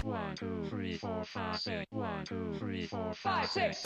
1, 2, 3, 4, 5, 6. 1, 2, 3, 4, 5, 6.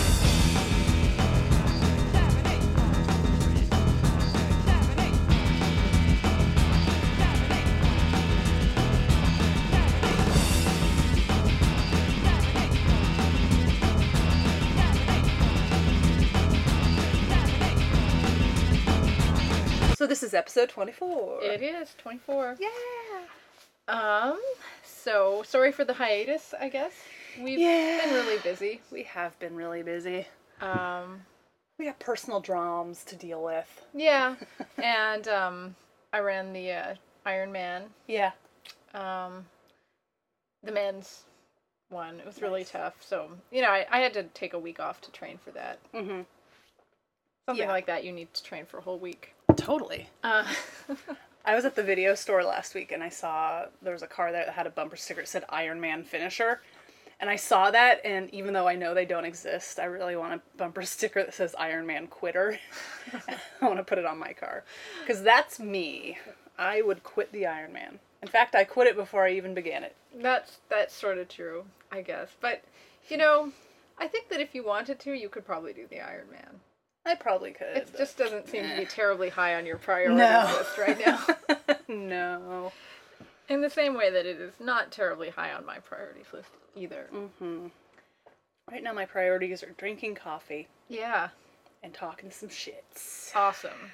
So this is episode 24. It is 24. Yeah. So sorry for the hiatus, I guess. We've been really busy. We have been really busy. Um, We got personal dramas to deal with. yeah. And I ran the Iron Man, Yeah. the men's one. It was really tough. So, I had to take a week off to train for that. Mm-hmm. Something Yeah. like that, you need to train for a whole week. Totally. Uh, I was at the video store last week and I saw there was a car there that had a bumper sticker that said Iron Man Finisher. And I saw that, and even though I know they don't exist, I really want a bumper sticker that says Iron Man Quitter. I want to put it on my car. Because that's me. I would quit the Iron Man. In fact, I quit it before I even began it. that's sort of true, I guess. But, I think that if you wanted to, you could probably do the Iron Man. I probably could. It just doesn't seem to be terribly high on your priority list right now. No. In the same way that it is not terribly high on my priorities list either. Mm-hmm. Right now my priorities are drinking coffee Yeah. and talking some shits. Awesome.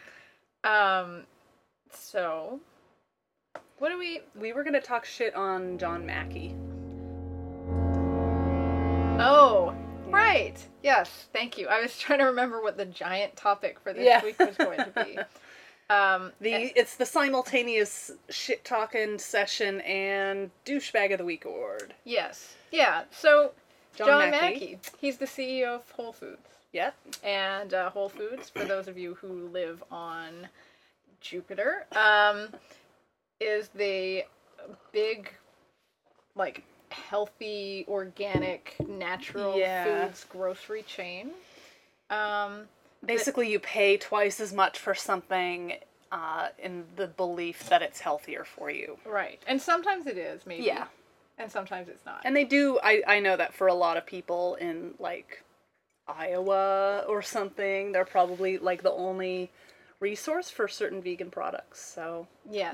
So, what do we... We were going to talk shit on John Mackey. Oh, right. Yes, thank you. I was trying to remember what the giant topic for this week was going to be. It's the simultaneous shit-talking session and douchebag of the week award. Yes. Yeah, so Mackey. John Mackey. He's the CEO of Whole Foods. Yep. And Whole Foods, for those of you who live on Jupiter, is the big, healthy, organic, natural foods grocery chain. Basically, you pay twice as much for something in the belief that it's healthier for you. Right. And sometimes it is, maybe. Yeah. And sometimes it's not. And they do, I know that for a lot of people in, Iowa or something, they're probably, the only resource for certain vegan products. So, yes.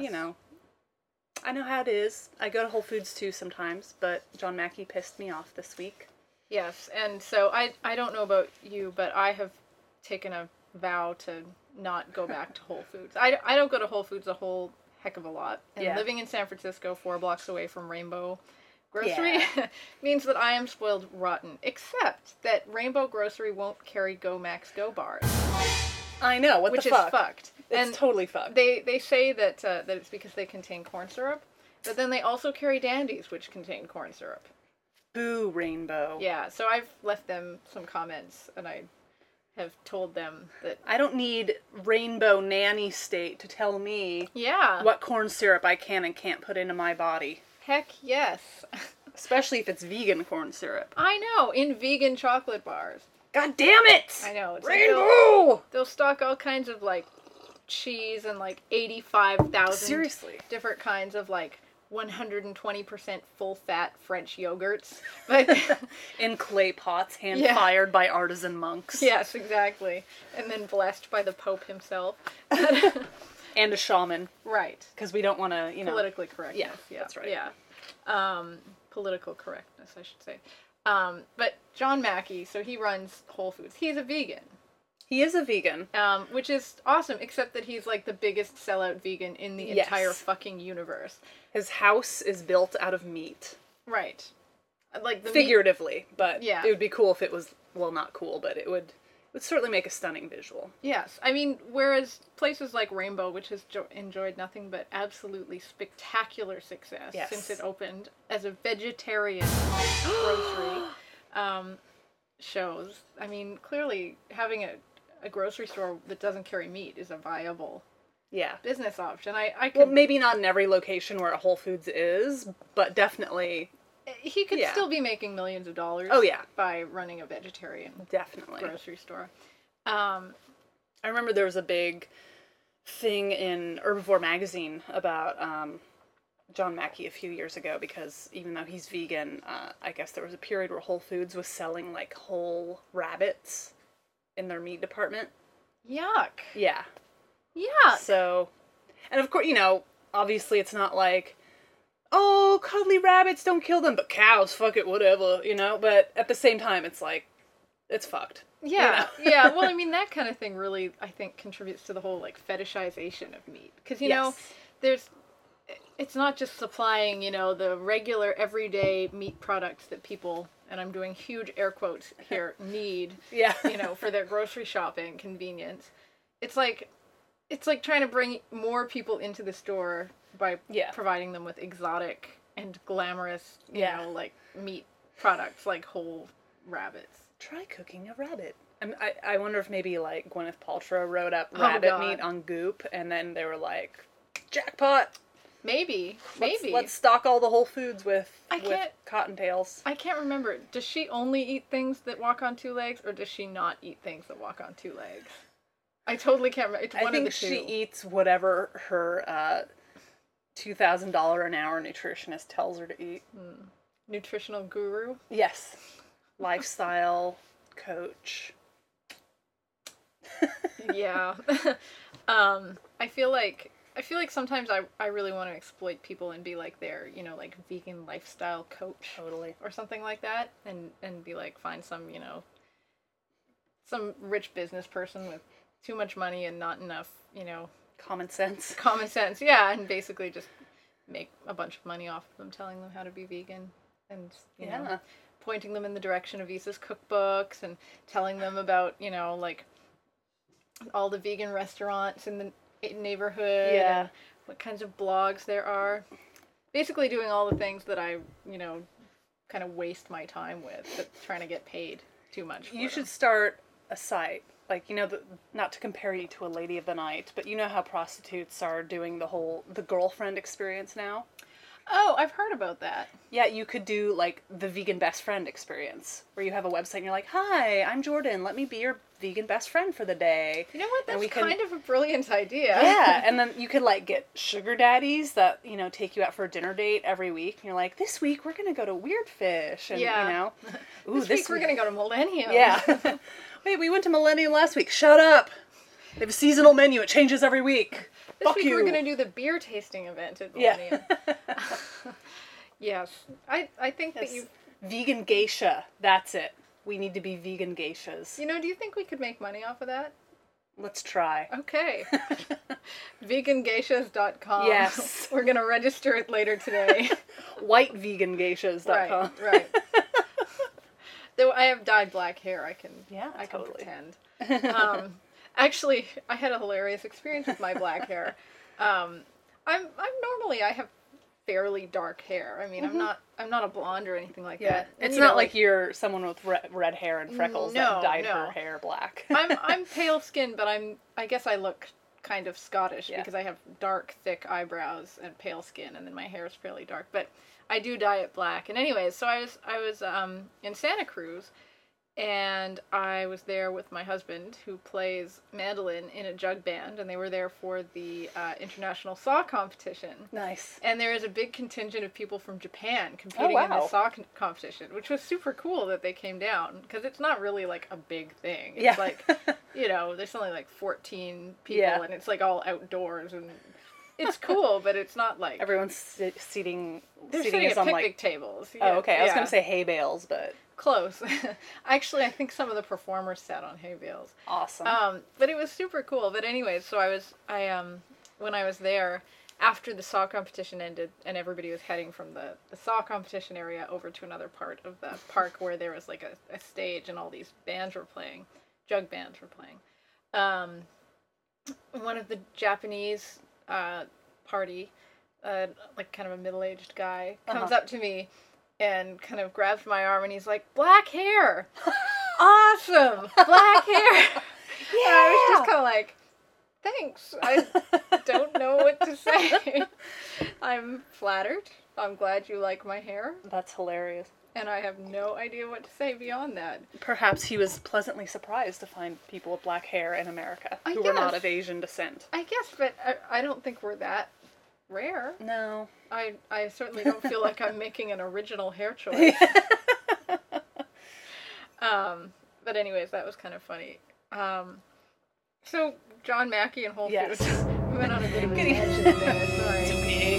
I know how it is. I go to Whole Foods too sometimes, but John Mackey pissed me off this week. Yes, and so I don't know about you, but I have taken a vow to not go back to Whole Foods. I don't go to Whole Foods a whole heck of a lot. And living in San Francisco, 4 blocks away from Rainbow Grocery, means that I am spoiled rotten. Except that Rainbow Grocery won't carry Go Max Go bars. I know, what the fuck? Which is fucked. It's totally fucked. They say that it's because they contain corn syrup, but then they also carry Dandies, which contain corn syrup. Boo, Rainbow. Yeah, so I've left them some comments, and I have told them that... I don't need Rainbow Nanny State to tell me Yeah. what corn syrup I can and can't put into my body. Heck yes. Especially if it's vegan corn syrup. I know, in vegan chocolate bars. God damn it! I know. It's Rainbow! They'll stock all kinds of, cheese and, 85,000... Seriously. ...different kinds of, 120% full-fat French yogurts. But in clay pots, hand-fired by artisan monks. Yes, exactly. And then blessed by the Pope himself. And a shaman. Right. Because we don't want to, Politically correct. Yeah, that's right. Yeah. Political correctness, I should say. But John Mackey, so he runs Whole Foods. He's a vegan. He is a vegan. Which is awesome, except that he's the biggest sellout vegan in the entire fucking universe. His house is built out of meat. Right. Figuratively, but Yeah. it would be cool if it was, well, not cool, but it would certainly make a stunning visual. Yes. I mean, whereas places like Rainbow, which has enjoyed nothing but absolutely spectacular success since it opened as a vegetarian grocery, shows. I mean, clearly having a grocery store that doesn't carry meat is a viable business option. I could, well, maybe not in every location where a Whole Foods is, but definitely... He could still be making millions of dollars by running a vegetarian grocery store. I remember there was a big thing in Herbivore magazine about John Mackey a few years ago because even though he's vegan, I guess there was a period where Whole Foods was selling like whole rabbits in their meat department. Yuck. Yeah. Yuck. So, and of course, obviously it's not like, oh, cuddly rabbits, don't kill them, but cows, fuck it, whatever, but at the same time, it's like, it's fucked. Yeah, yeah. Well, I mean, that kind of thing really, I think, contributes to the whole, like, fetishization of meat. Because, it's not just supplying, the regular, everyday meat products that people, and I'm doing huge air quotes here, need, Yeah. For their grocery shopping convenience. It's like trying to bring more people into the store by providing them with exotic and glamorous, like, meat products, like whole rabbits. Try cooking a rabbit. I wonder if maybe like Gwyneth Paltrow wrote up rabbit meat on Goop, and then they were like, jackpot. Maybe. Let's stock all the Whole Foods with cottontails. I can't remember. Does she only eat things that walk on two legs, or does she not eat things that walk on two legs? I totally can't remember. It's one of the two. I think she eats whatever her $2,000 an hour nutritionist tells her to eat. Nutritional guru? Yes. Lifestyle coach. Yeah. I feel like sometimes I really want to exploit people and be like their, like vegan lifestyle coach. Totally. Or something like that. And be like, find some, some rich business person with too much money and not enough, common sense. Common sense, yeah. And basically just make a bunch of money off of them, telling them how to be vegan. And, you know, pointing them in the direction of Isa's cookbooks and telling them about, like all the vegan restaurants in the neighborhood. Yeah. And what kinds of blogs there are. Basically doing all the things that I, kind of waste my time with, but trying to get paid too much for You should start a site. Like, not to compare you to a lady of the night, but you know how prostitutes are doing the girlfriend experience now? Oh, I've heard about that. Yeah, you could do, like, the vegan best friend experience, where you have a website and you're like, hi, I'm Jordan, let me be your vegan best friend for the day. You know what, that's kind of a brilliant idea. Yeah, and then you could, like, get sugar daddies that, take you out for a dinner date every week, and you're like, this week we're gonna go to Weird Fish, and, Ooh, this week we're gonna go to Millennium. Yeah. Wait, we went to Millennium last week, shut up! They have a seasonal menu, it changes every week. This week we're going to do the beer tasting event at Millennium. Yeah. Yes. I think that you... Vegan geisha. That's it. We need to be vegan geishas. Do you think we could make money off of that? Let's try. Okay. Vegangeishas.com. Yes. We're going to register it later today. Whitevegangeishas.com. Right. Though I have dyed black hair, I can totally. pretend. Actually, I had a hilarious experience with my black hair. I have fairly dark hair. I mean, I'm not a blonde or anything like that. It's not like you're someone with red hair and freckles that dyed her hair black. I'm pale skinned, but I guess I look kind of Scottish because I have dark, thick eyebrows and pale skin, and then my hair is fairly dark. But I do dye it black. And anyways, so I was in Santa Cruz. And I was there with my husband, who plays mandolin in a jug band, and they were there for the international saw competition. Nice. And there is a big contingent of people from Japan competing in the saw competition, which was super cool that they came down, because it's not really like a big thing. It's like, there's only like 14 people, and it's like all outdoors, and it's cool, but it's not like... Everyone's sitting at on picnic tables. Oh, okay. I was going to say hay bales, but... Close. Actually, I think some of the performers sat on hay bales. Awesome. But it was super cool. But anyways, so when I was there, after the saw competition ended and everybody was heading from the saw competition area over to another part of the park where there was like a stage and all these bands were playing, jug bands were playing. One of the Japanese party, like kind of a middle-aged guy, comes up to me and kind of grabs my arm, and he's like, black hair! Awesome! Black hair! Yeah! And I was just kind of like, thanks. I don't know what to say. I'm flattered. I'm glad you like my hair. That's hilarious. And I have no idea what to say beyond that. Perhaps he was pleasantly surprised to find people with black hair in America who were not of Asian descent. I guess, but I don't think we're that rare. No. I certainly don't feel like I'm making an original hair choice. But anyways, that was kind of funny. So John Mackey and Whole Yes. Foods. We went on a bit of a tangent there. Sorry. It's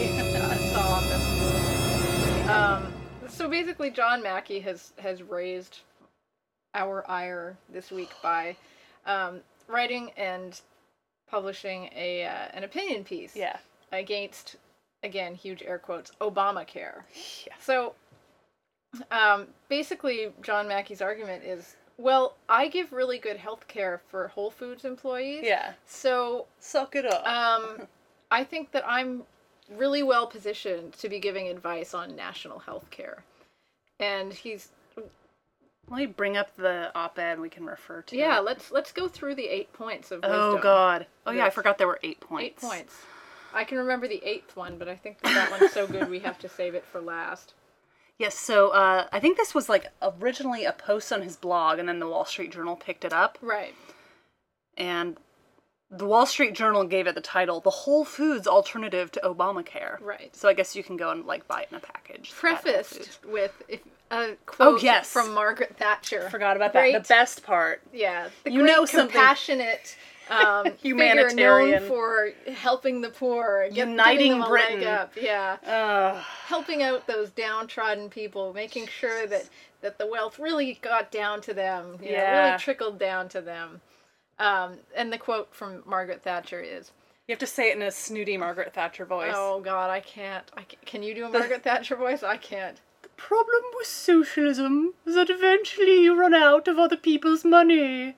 okay. So basically, John Mackey has raised our ire this week by writing and publishing an opinion piece against, again, huge air quotes, Obamacare. Yeah. So basically, John Mackey's argument is, well, I give really good health care for Whole Foods employees. Yeah. So Suck it up. I think that I'm really well positioned to be giving advice on national health care. And Let me bring up the op-ed we can refer to. Yeah, let's go through the 8 points of wisdom. Oh, God. Oh, yeah, I forgot there were 8 points. 8 points. I can remember the 8th one, but I think that one's so good we have to save it for last. Yes, so I think this was like originally a post on his blog, and then the Wall Street Journal picked it up. Right. And the Wall Street Journal gave it the title, "The Whole Foods Alternative to Obamacare." Right. So I guess you can go and like buy it in a package. Prefaced with a quote yes. from Margaret Thatcher. Forgot about Great, that. The best part. Yeah. The You great know something- compassionate Humanitarian. figure known for helping the poor, Uniting giving them Britain. a leg up. Yeah. Helping out those downtrodden people, making sure that the wealth really got down to them, really trickled down to them. And the quote from Margaret Thatcher is, You have to say it in a snooty Margaret Thatcher voice. oh God, I can't. Can you do a Margaret Thatcher voice? I can't. The problem with socialism is that eventually you run out of other people's money.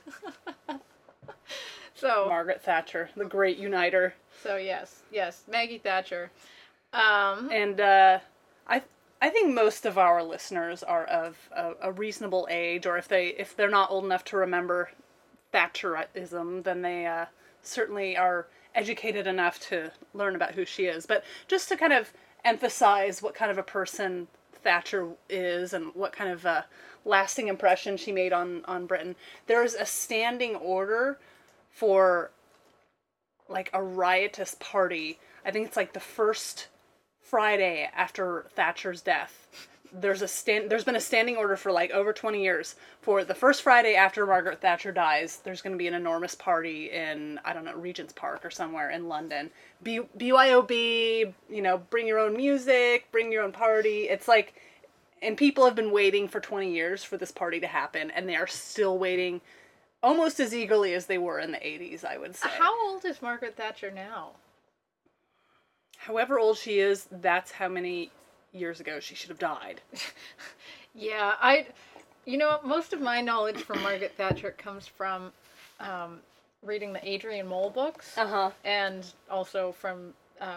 So Margaret Thatcher, the great uniter. So yes, Maggie Thatcher. And I think most of our listeners are of a reasonable age, or if they're not old enough to remember Thatcherism, then they certainly are educated enough to learn about who she is. But just to kind of emphasize what kind of a person Thatcher is and what kind of lasting impression she made on Britain, there's a standing order for like a riotous party. I think it's like the first Friday after Thatcher's death. There's been a standing order for like over 20 years for the first Friday after Margaret Thatcher dies. There's going to be an enormous party in, I don't know, Regent's Park or somewhere in London. BYOB, bring your own music, bring your own party. It's like, and people have been waiting for 20 years for this party to happen, and they are still waiting almost as eagerly as they were in the 80s, I would say. How old is Margaret Thatcher now? However old she is, that's how many years ago she should have died. Yeah, most of my knowledge from Margaret Thatcher comes from reading the Adrian Mole books, and also from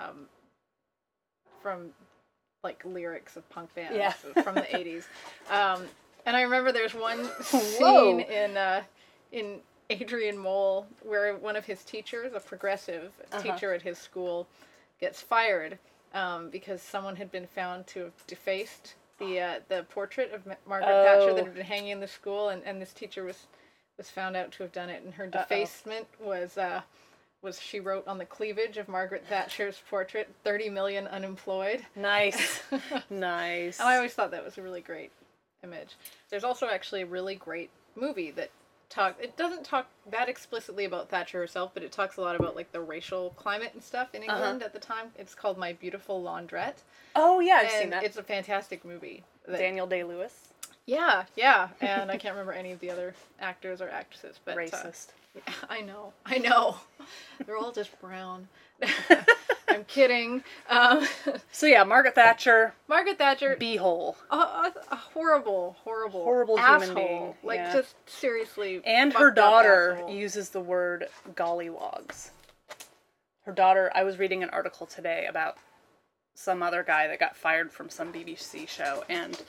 like lyrics of punk bands from the 80s. And I remember there's one scene in Adrian Mole where one of his teachers, a progressive teacher at his school, gets fired because someone had been found to have defaced the portrait of Margaret Thatcher that had been hanging in the school, and this teacher was found out to have done it, and her defacement was she wrote on the cleavage of Margaret Thatcher's portrait, 30 million unemployed. Nice. Nice. And I always thought that was a really great image. There's also actually a really great movie that it doesn't talk that explicitly about Thatcher herself, but it talks a lot about like the racial climate and stuff in England at the time. It's called My Beautiful Laundrette. Oh yeah, I've seen that. It's a fantastic movie. Daniel Day-Lewis. Yeah, and I can't remember any of the other actors or actresses, but racist. I know. They're all just brown. I'm kidding. So yeah, Margaret Thatcher. Beehole. A horrible human asshole. being. Like Yeah. just seriously. And her daughter uses the word gollywogs. Her daughter, I was reading an article today about some other guy that got fired from some BBC show, and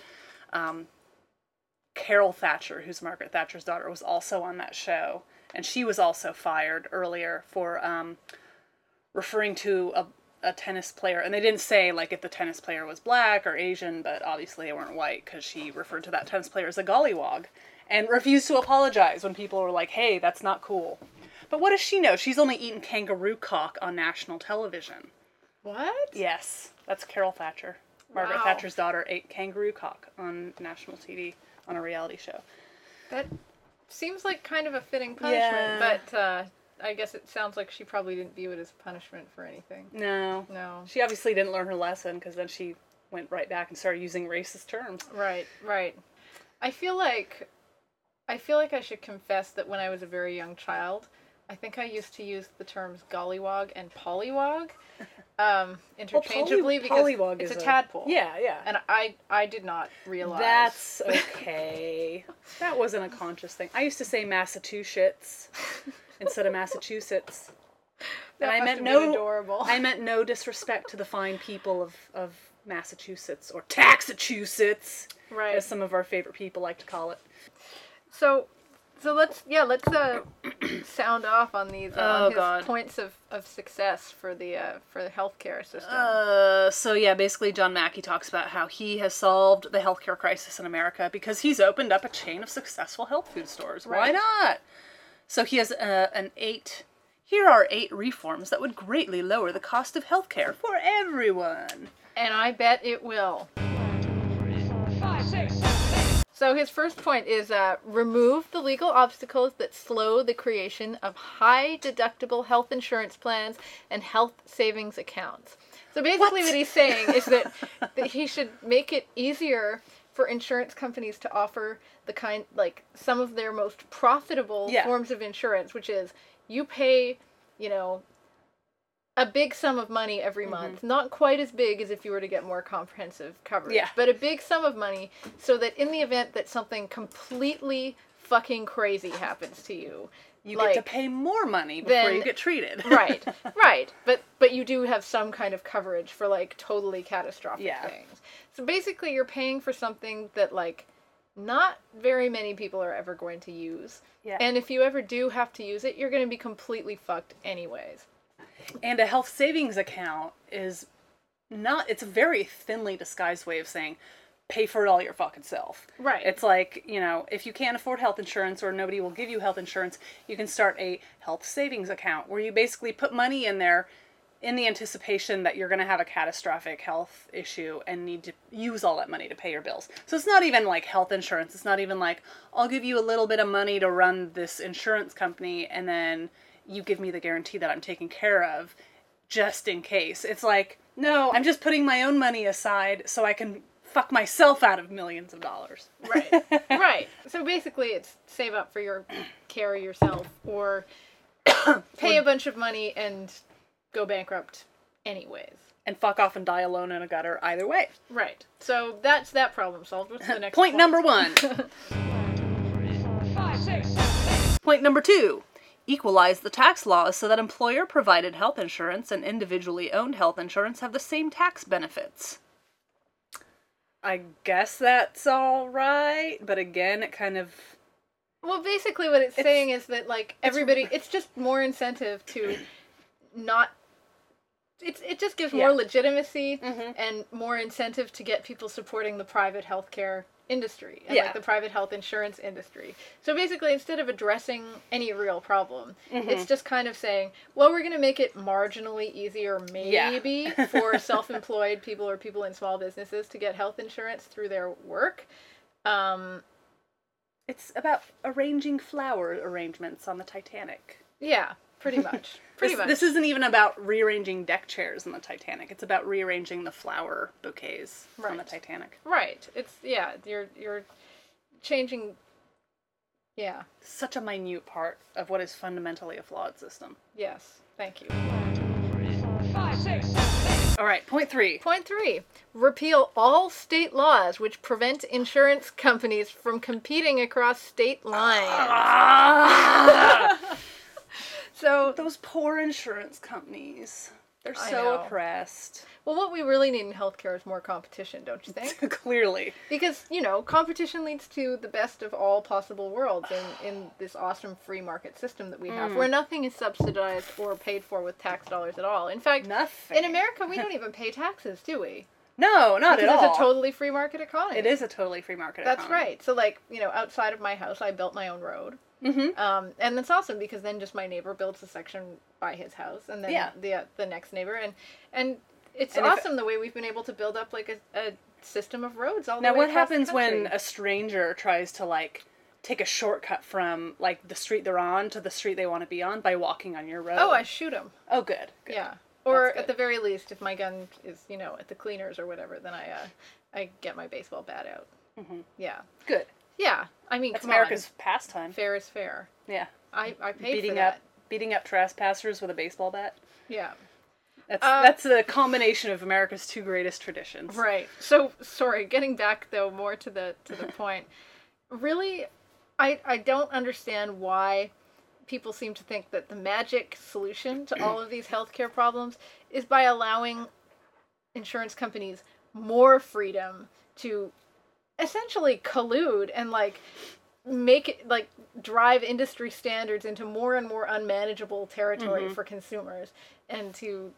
Carol Thatcher, who's Margaret Thatcher's daughter, was also on that show, and she was also fired earlier for referring to a tennis player, and they didn't say like if the tennis player was black or Asian, but obviously they weren't white because she referred to that tennis player as a gollywog and refused to apologize when people were like, hey, that's not cool. But what does she know? She's only eaten kangaroo cock on national television. What? Yes, that's Carol Thatcher. Margaret Wow. Thatcher's daughter ate kangaroo cock on national TV on a reality show. That seems like kind of a fitting punishment, Yeah. but I guess it sounds like she probably didn't view it as punishment for anything. No. No. She obviously didn't learn her lesson because then she went right back and started using racist terms. Right, right. I feel like I should confess that when I was a very young child, I think I used to use the terms gollywog and pollywog interchangeably because pollywog it's is a tadpole. Yeah, yeah. And I did not realize. That's okay. That wasn't a conscious thing. I used to say Massachusetts instead of Massachusetts. that And I must meant have no been adorable. I meant no disrespect to the fine people of Massachusetts or Taxachusetts, right. as some of our favorite people like to call it. So let's sound off on these on his points of success for the healthcare system. So yeah, basically John Mackey talks about how he has solved the healthcare crisis in America because he's opened up a chain of successful health food stores. Why Right. not? So he has here are 8 reforms that would greatly lower the cost of healthcare for everyone. And I bet it will. 3, 4, 5, 6. So his first point is remove the legal obstacles that slow the creation of high deductible health insurance plans and health savings accounts. So basically what he's saying is that he should make it easier for insurance companies to offer some of their most profitable forms of insurance, which is you pay, a big sum of money every month. Not quite as big as if you were to get more comprehensive coverage, but a big sum of money so that in the event that something completely fucking crazy happens to you, You get to pay more money before you get treated. right. But you do have some kind of coverage for totally catastrophic things. So basically you're paying for something that not very many people are ever going to use. Yeah. And if you ever do have to use it, you're going to be completely fucked anyways. And a health savings account it's a very thinly disguised way of saying pay for it all your fucking self. Right. It's like, if you can't afford health insurance or nobody will give you health insurance, you can start a health savings account where you basically put money in there in the anticipation that you're going to have a catastrophic health issue and need to use all that money to pay your bills. So it's not even like health insurance. It's not even like, I'll give you a little bit of money to run this insurance company and then you give me the guarantee that I'm taken care of just in case. It's like, no, I'm just putting my own money aside so I can fuck myself out of millions of dollars. Right. Right. So basically it's save up for your care yourself or pay a bunch of money and go bankrupt anyways. And fuck off and die alone in a gutter either way. Right. So that's that problem solved. What's the next Point number 1. 3, 4, 5, 6. Point number 2. Equalize the tax laws so that employer-provided health insurance and individually owned health insurance have the same tax benefits. I guess that's all right, but again, it kind of... Well, basically what it's saying is that, everybody... It's just more incentive to not... It just gives more legitimacy and more incentive to get people supporting the private healthcare industry and the private health insurance industry. So basically, instead of addressing any real problem, it's just kind of saying, well, we're going to make it marginally easier maybe for self-employed people or people in small businesses to get health insurance through their work. It's about arranging flower arrangements on the Titanic. Yeah, pretty much. This isn't even about rearranging deck chairs on the Titanic. It's about rearranging the flower bouquets on the Titanic. Right. It's, you're changing, Such a minute part of what is fundamentally a flawed system. Yes. Thank you. 3, 4, 5, 6. All right, point 3. Point 3. Repeal all state laws which prevent insurance companies from competing across state lines. So those poor insurance companies. They're I so know. oppressed. Well, what we really need in healthcare is more competition, don't you think? Clearly. Because, competition leads to the best of all possible worlds in this awesome free market system that we have, where nothing is subsidized or paid for with tax dollars at all. In fact, Nothing. in America, we don't even pay taxes, do we? No, not Because at all. it's a totally free market economy. It is a totally free market That's economy. right. So, outside of my house, I built my own road. And that's awesome because then just my neighbor builds a section by his house, and then the next neighbor, and It's And if- awesome the way we've been able to build up like a system of roads all the Now, way what across the happens when country. a stranger tries to, like, take a shortcut from, like, the street they're on to the street they want to be on by walking on your road? Oh, I shoot them. Oh, good. Yeah. Or That's good. at the very least, if my gun is, at the cleaners or whatever, then I get my baseball bat out. Mhm. Yeah. Good. Yeah. I mean, That's come America's on. pastime. Fair is fair. Yeah. I paid Beating for that. beating up trespassers with a baseball bat. Yeah. That's a combination of America's two greatest traditions. Right. So, sorry, getting back though more to the point. Really, I don't understand why people seem to think that the magic solution to all of these healthcare problems is by allowing insurance companies more freedom to essentially collude and like make it like drive industry standards into more and more unmanageable territory for consumers, and to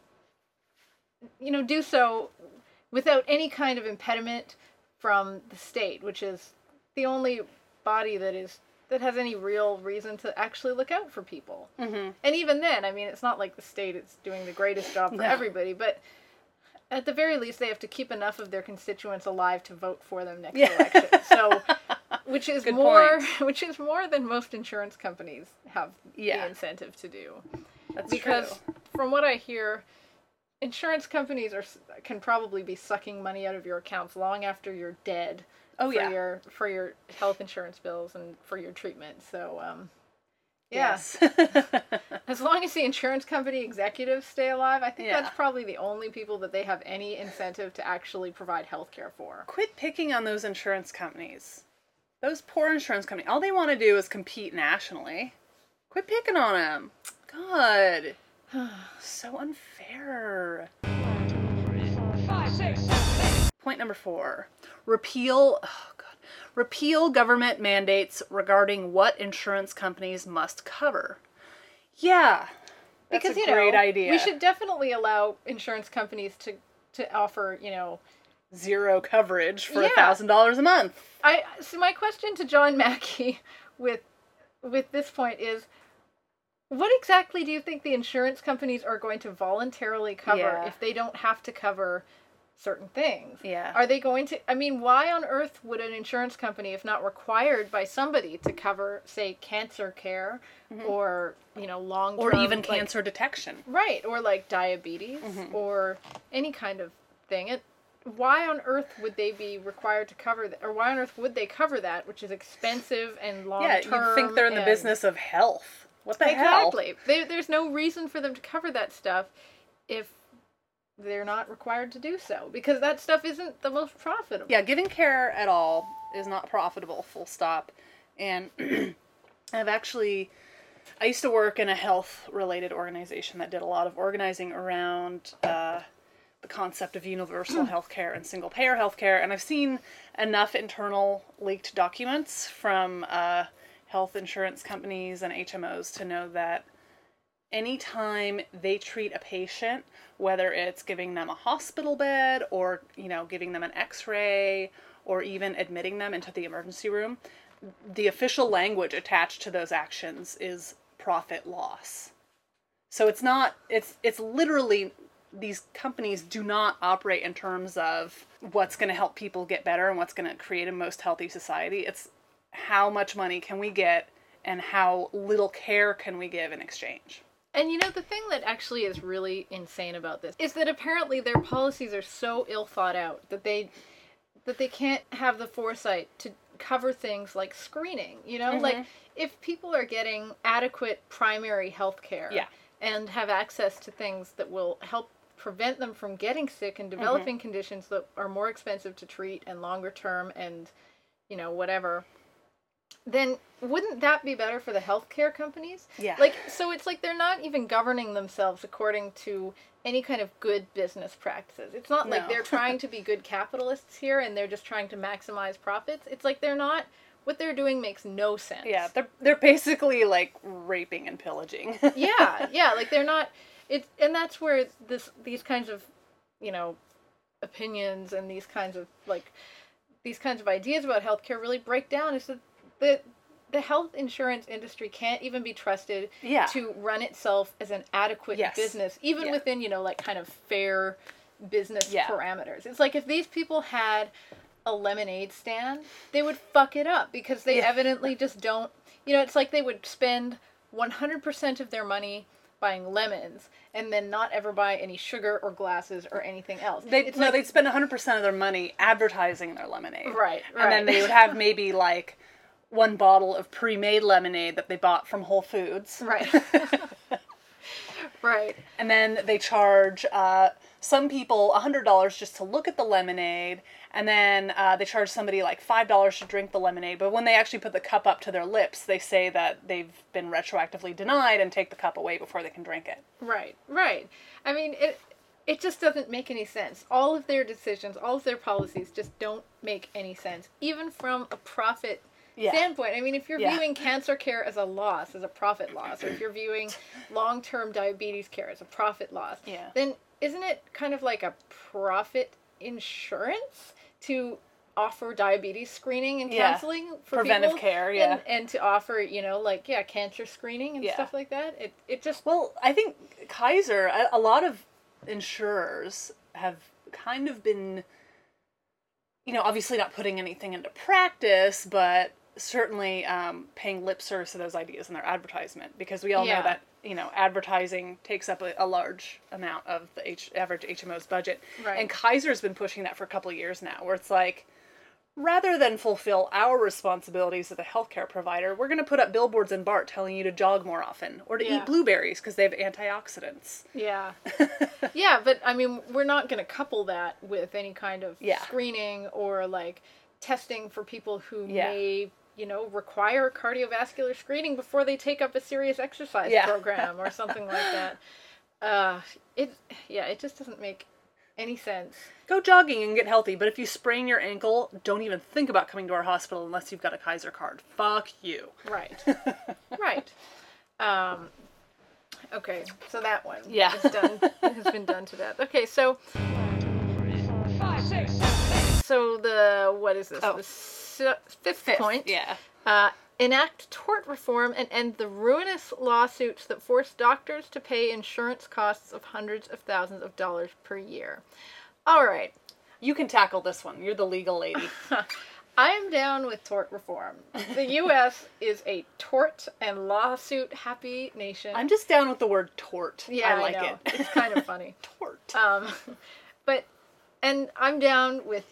do so without any kind of impediment from the state, which is the only body that has any real reason to actually look out for people. Mm-hmm. And even then, I mean, it's not like the state is doing the greatest job for No. everybody, but at the very least, they have to keep enough of their constituents alive to vote for them next Yeah. election. So, which is Good more, point. which is more than most insurance companies have Yeah. the incentive to do. That's Because true. from what I hear, insurance companies can probably be sucking money out of your accounts long after you're dead. Oh, for yeah. for your health insurance bills and for your treatment. So yeah, Yes. as long as the insurance company executives stay alive, I think Yeah. that's probably the only people that they have any incentive to actually provide health care for. Quit picking on those insurance companies. Those poor insurance companies. All they want to do is compete nationally. Quit picking on them. God. So unfair. 1, 2, 3, 4, 5, 6, 7, 8. Point number 4. Repeal government mandates regarding what insurance companies must cover. Yeah. That's Because a great idea. we should definitely allow insurance companies to offer, Zero coverage for Yeah. $1,000 a month. So my question to John Mackey with this point is, what exactly do you think the insurance companies are going to voluntarily cover Yeah. if they don't have to cover certain things? Yeah. Are they going to, I mean, why on earth would an insurance company, if not required by somebody to cover, say, cancer care or, long-term... Or even like- cancer detection. Right, or like diabetes or any kind of thing. Why on earth would they be required to cover that? Or why on earth would they cover that, which is expensive and long-term? Yeah, you think they're in the and- business of health. What the hell? Exactly. There's no reason for them to cover that stuff if they're not required to do so, because that stuff isn't the most profitable. Yeah, giving care at all is not profitable, full stop. And I used to work in a health-related organization that did a lot of organizing around the concept of universal healthcare and single-payer healthcare, and I've seen enough internal leaked documents from health insurance companies and HMOs to know that anytime they treat a patient, whether it's giving them a hospital bed or, giving them an x-ray or even admitting them into the emergency room, the official language attached to those actions is profit loss. So it's literally, these companies do not operate in terms of what's going to help people get better and what's going to create a most healthy society. It's how much money can we get and how little care can we give in exchange. And the thing that actually is really insane about this is that apparently their policies are so ill thought out that they can't have the foresight to cover things like screening. Like if people are getting adequate primary health care Yeah. and have access to things that will help prevent them from getting sick and developing conditions that are more expensive to treat and longer term and whatever, then wouldn't that be better for the healthcare companies? Yeah. So it's like they're not even governing themselves according to any kind of good business practices. It's not like No. they're trying to be good capitalists here and they're just trying to maximize profits. It's like they're not, what they're doing makes no sense. Yeah, they're basically like raping and pillaging. yeah, like they're not, and that's where these kinds of, opinions and these kinds of ideas about healthcare really break down, is that the health insurance industry can't even be trusted Yeah. to run itself as an adequate Yes. business, even Yeah. within, kind of fair business Yeah. parameters. It's like if these people had a lemonade stand, they would fuck it up because they evidently just don't, it's like they would spend 100% of their money buying lemons and then not ever buy any sugar or glasses or anything else. They'd spend 100% of their money advertising their lemonade. Right. And then they would have maybe like one bottle of pre-made lemonade that they bought from Whole Foods. Right. Right. And then they charge some people $100 just to look at the lemonade, and then they charge somebody like $5 to drink the lemonade. But when they actually put the cup up to their lips, they say that they've been retroactively denied and take the cup away before they can drink it. Right. Right. I mean, it just doesn't make any sense. All of their decisions, all of their policies just don't make any sense, even from a profit standpoint. I mean, if you're viewing cancer care as a loss, as a profit loss, or if you're viewing long-term diabetes care as a profit loss, then isn't it kind of like a profit insurance to offer diabetes screening and counseling for preventive people? care, and to offer, cancer screening and stuff like that? It just... Well, I think Kaiser, a lot of insurers have kind of been, obviously not putting anything into practice, but certainly paying lip service to those ideas in their advertisement, because we all know that advertising takes up a large amount of the average HMO's budget. Right. And Kaiser's been pushing that for a couple of years now, where it's like, rather than fulfill our responsibilities as a healthcare provider, we're going to put up billboards in BART telling you to jog more often or to eat blueberries because they have antioxidants. Yeah. Yeah, but I mean, we're not going to couple that with any kind of screening or like testing for people who may, require cardiovascular screening before they take up a serious exercise program or something like that. It just doesn't make any sense. Go jogging and get healthy, but if you sprain your ankle, don't even think about coming to our hospital unless you've got a Kaiser card. Fuck you. Right. Right. Okay, so that one is done. It has been done to death. Okay, so 3, 4, 5, 6, 7, 8. so what is this? The fifth point. Yeah. Enact tort reform and end the ruinous lawsuits that force doctors to pay insurance costs of hundreds of thousands of dollars per year. All right. You can tackle this one. You're the legal lady. I am down with tort reform. The U.S. is a tort and lawsuit happy nation. I'm just down with the word tort. Yeah, I like know. it. It's kind of funny. Tort. And I'm down with,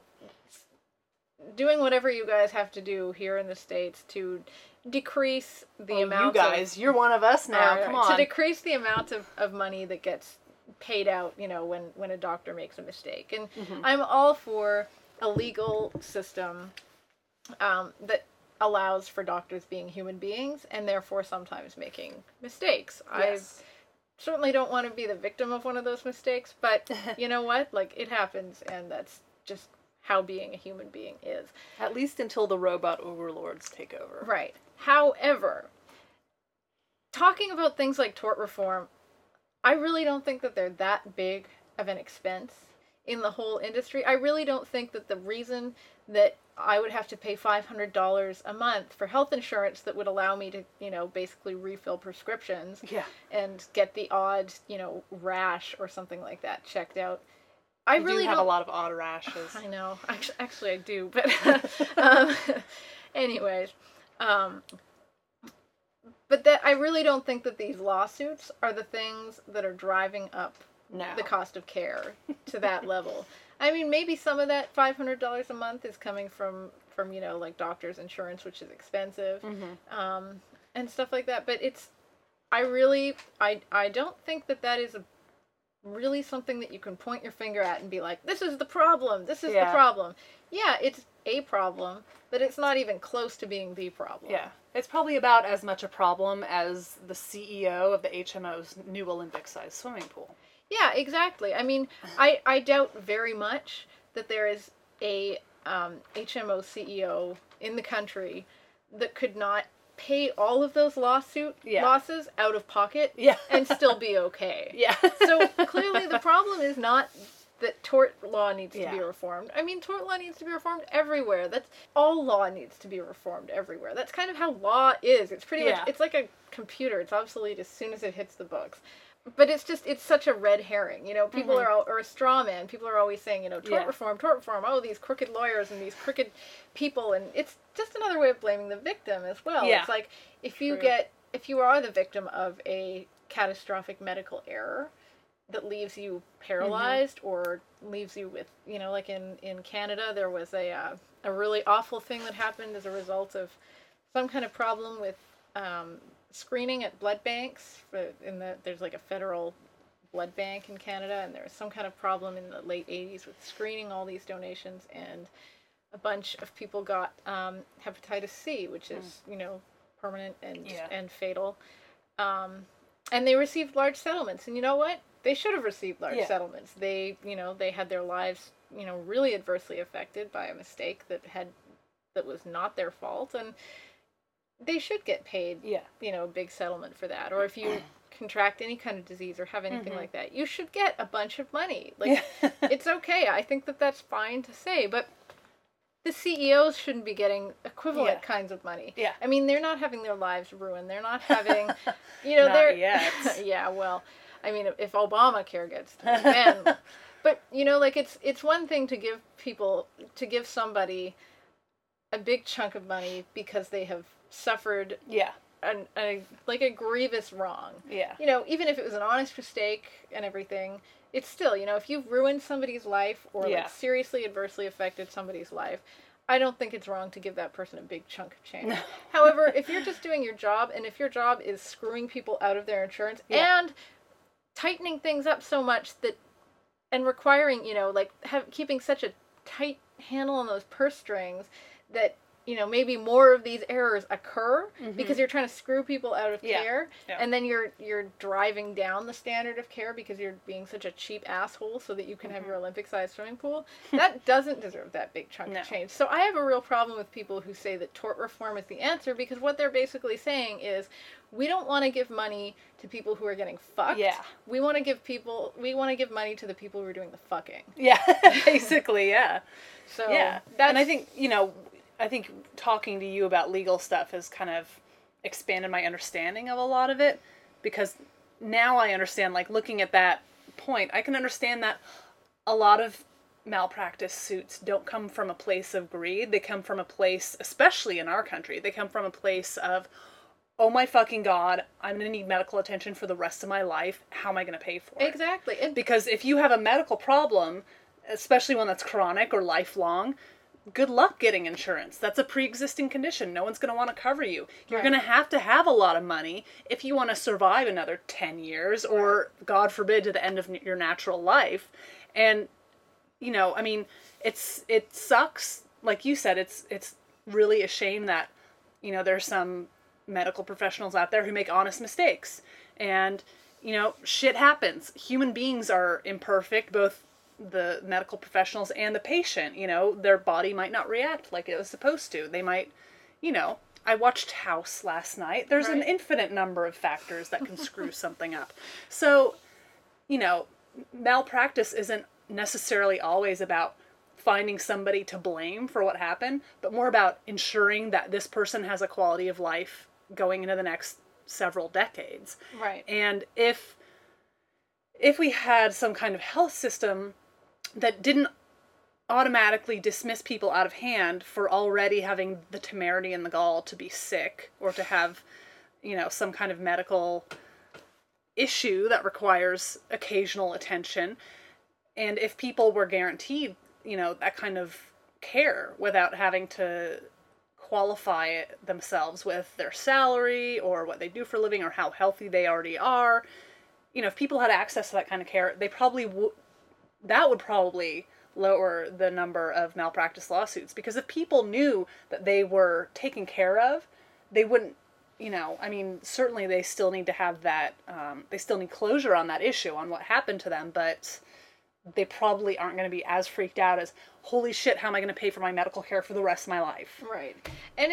doing whatever you guys have to do here in the States to decrease the amount you guys, you're one of us now. Come on. To decrease the amount of money that gets paid out, when a doctor makes a mistake. And I'm all for a legal system that allows for doctors being human beings and therefore sometimes making mistakes. Yes. I certainly don't want to be the victim of one of those mistakes, but you know what? Like, it happens, and that's just how being a human being is. At least until the robot overlords take over. Right. However, talking about things like tort reform, I really don't think that they're that big of an expense in the whole industry. I really don't think that the reason that I would have to pay $500 a month for health insurance that would allow me to, basically refill prescriptions and get the odd, rash or something like that checked out. I really have a lot of odd rashes. I know. Actually, I do. But anyways, but that I really don't think that these lawsuits are the things that are driving up the cost of care to that level. I mean, maybe some of that $500 a month is coming from like doctor's insurance, which is expensive, and stuff like that. But I don't think that is really something that you can point your finger at and be like, this is the problem. This is the problem. Yeah, it's a problem, but it's not even close to being the problem. Yeah. It's probably about as much a problem as the CEO of the HMO's new Olympic-sized swimming pool. Yeah, exactly. I mean, I doubt very much that there is a HMO CEO in the country that could not pay all of those losses out of pocket and still be okay. Yeah. So clearly the problem is not that tort law needs to be reformed. I mean, tort law needs to be reformed everywhere. That's all law needs to be reformed everywhere. That's kind of how law is. It's pretty much, it's like a computer. It's obsolete as soon as it hits the books. but it's such a red herring. People are or a straw man. People are always saying, tort reform, tort reform. Oh, these crooked lawyers and these crooked people, and it's just another way of blaming the victim as well. Yeah. It's like if you are the victim of a catastrophic medical error that leaves you paralyzed or leaves you with, like in Canada, there was a really awful thing that happened as a result of some kind of problem with screening at blood banks. There's like a federal blood bank in Canada, and there was some kind of problem in the late 80s with screening all these donations, and a bunch of people got hepatitis C, which is permanent and fatal. And they received large settlements, and you know what? They should have received large settlements. They they had their lives really adversely affected by a mistake that was not their fault, and they should get paid, a big settlement for that. Or if you contract any kind of disease or have anything like that, you should get a bunch of money. Like, it's okay. I think that's fine to say, but the CEOs shouldn't be getting equivalent kinds of money. Yeah. I mean, they're not having their lives ruined. They're not having, Not yet. Yeah, well, I mean, if Obamacare gets through, then, but, like, it's one thing to give somebody a big chunk of money because they have suffered a grievous wrong. Yeah. Even if it was an honest mistake and everything, it's still, if you've ruined somebody's life or like seriously adversely affected somebody's life, I don't think it's wrong to give that person a big chunk of change. However, if you're just doing your job, and if your job is screwing people out of their insurance and tightening things up so much and requiring, keeping such a tight handle on those purse strings that maybe more of these errors occur because you're trying to screw people out of care, and then you're driving down the standard of care because you're being such a cheap asshole so that you can have your Olympic-sized swimming pool. That doesn't deserve that big chunk of change. So I have a real problem with people who say that tort reform is the answer, because what they're basically saying is, we don't want to give money to people who are getting fucked. Yeah. We want to give money to the people who are doing the fucking. Yeah, basically, yeah. So and I think talking to you about legal stuff has kind of expanded my understanding of a lot of it, because now I understand, like, looking at that point, I can understand that a lot of malpractice suits don't come from a place of greed. They come from a place, especially in our country, they come from a place of, oh my fucking God, I'm going to need medical attention for the rest of my life. How am I going to pay for it? Exactly. Because if you have a medical problem, especially one that's chronic or lifelong, good luck getting insurance. That's a pre-existing condition. No one's going to want to cover you. You're going to have a lot of money if you want to survive another 10 years or, God forbid, to the end of your natural life. And, I mean, it sucks. Like you said, it's really a shame that, there's some medical professionals out there who make honest mistakes. And, shit happens. Human beings are imperfect, both the medical professionals and the patient. Their body might not react like it was supposed to. They might, I watched House last night. There's an infinite number of factors that can screw something up. So, malpractice isn't necessarily always about finding somebody to blame for what happened, but more about ensuring that this person has a quality of life going into the next several decades. Right. And if we had some kind of health system that didn't automatically dismiss people out of hand for already having the temerity and the gall to be sick or to have, some kind of medical issue that requires occasional attention, and if people were guaranteed, that kind of care without having to qualify it themselves with their salary or what they do for a living or how healthy they already are, if people had access to that kind of care, they probably that would probably lower the number of malpractice lawsuits, because if people knew that they were taken care of, they wouldn't, certainly they still need to have that, they still need closure on that issue, on what happened to them, but they probably aren't going to be as freaked out as, holy shit, how am I going to pay for my medical care for the rest of my life? Right. And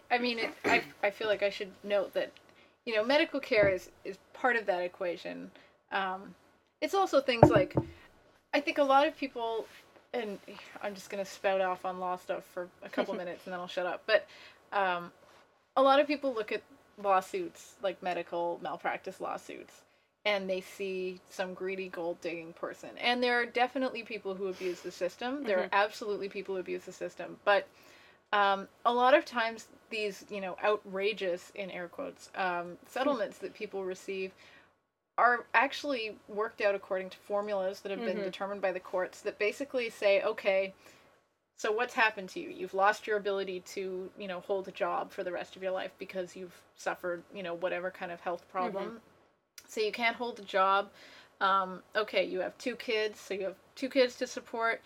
I feel like I should note that, medical care is part of that equation. It's also things like, I think a lot of people, and I'm just going to spout off on law stuff for a couple minutes and then I'll shut up, but a lot of people look at lawsuits, like medical malpractice lawsuits, and they see some greedy gold digging person. And there are definitely people who abuse the system. There are absolutely people who abuse the system. But a lot of times these, outrageous, in air quotes, settlements that people receive are actually worked out according to formulas that have been determined by the courts that basically say, okay, so what's happened to you? You've lost your ability to, hold a job for the rest of your life because you've suffered, whatever kind of health problem. So you can't hold a job. Okay, you have 2 kids, so you have 2 kids to support.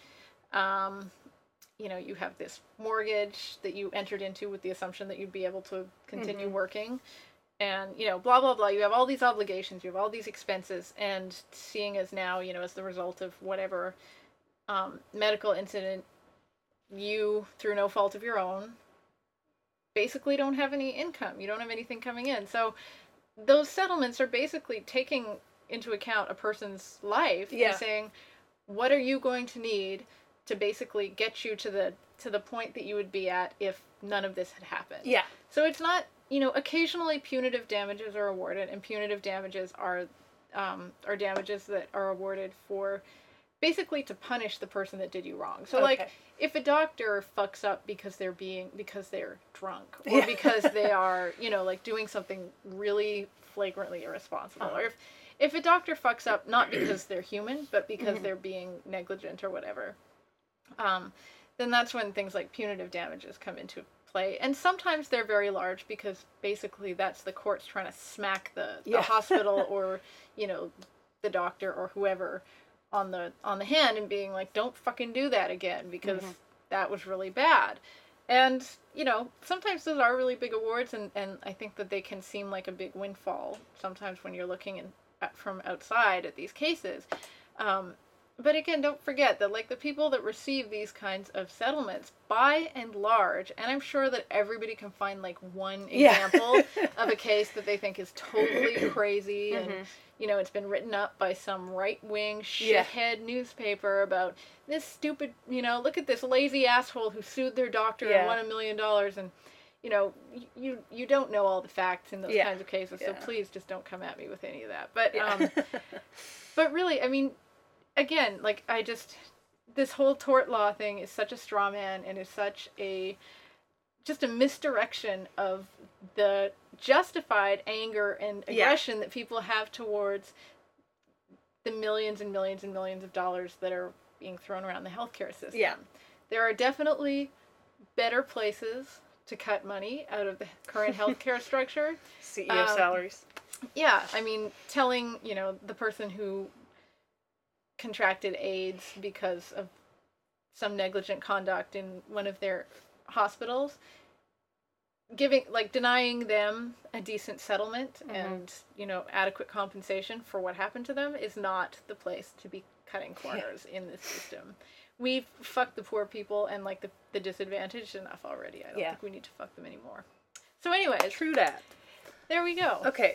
You have this mortgage that you entered into with the assumption that you'd be able to continue working. And, blah, blah, blah. You have all these obligations. You have all these expenses. And seeing as now, as the result of whatever medical incident, you, through no fault of your own, basically don't have any income. You don't have anything coming in. So those settlements are basically taking into account a person's life and saying, what are you going to need to basically get you to the point that you would be at if none of this had happened. Yeah. So it's not, occasionally punitive damages are awarded, and punitive damages are damages that are awarded for basically to punish the person that did you wrong. So like if a doctor fucks up because they're drunk or because they are, like doing something really flagrantly irresponsible, or if a doctor fucks up not because they're human but because they're being negligent or whatever, then that's when things like punitive damages come into play. And sometimes they're very large because basically that's the courts trying to smack the hospital or, the doctor or whoever on the hand and being like, don't fucking do that again because that was really bad. And, sometimes those are really big awards, and I think that they can seem like a big windfall sometimes when you're looking from outside at these cases. But again, don't forget that, like, the people that receive these kinds of settlements, by and large, and I'm sure that everybody can find, like, one example of a case that they think is totally crazy, and, it's been written up by some right-wing shithead newspaper about this stupid, look at this lazy asshole who sued their doctor and won $1 million, and, you don't know all the facts in those kinds of cases, so please just don't come at me with any of that. But, but really, I mean, again, like, this whole tort law thing is such a straw man and is such just a misdirection of the justified anger and aggression that people have towards the millions and millions and millions of dollars that are being thrown around the healthcare system. Yeah. There are definitely better places to cut money out of the current healthcare structure. CEO salaries. Yeah, I mean, telling, the person who contracted AIDS because of some negligent conduct in one of their hospitals, denying them a decent settlement and, adequate compensation for what happened to them is not the place to be cutting corners in this system. We've fucked the poor people and, like, the disadvantaged enough already. I don't think we need to fuck them anymore. So anyways. True that. There we go. Okay.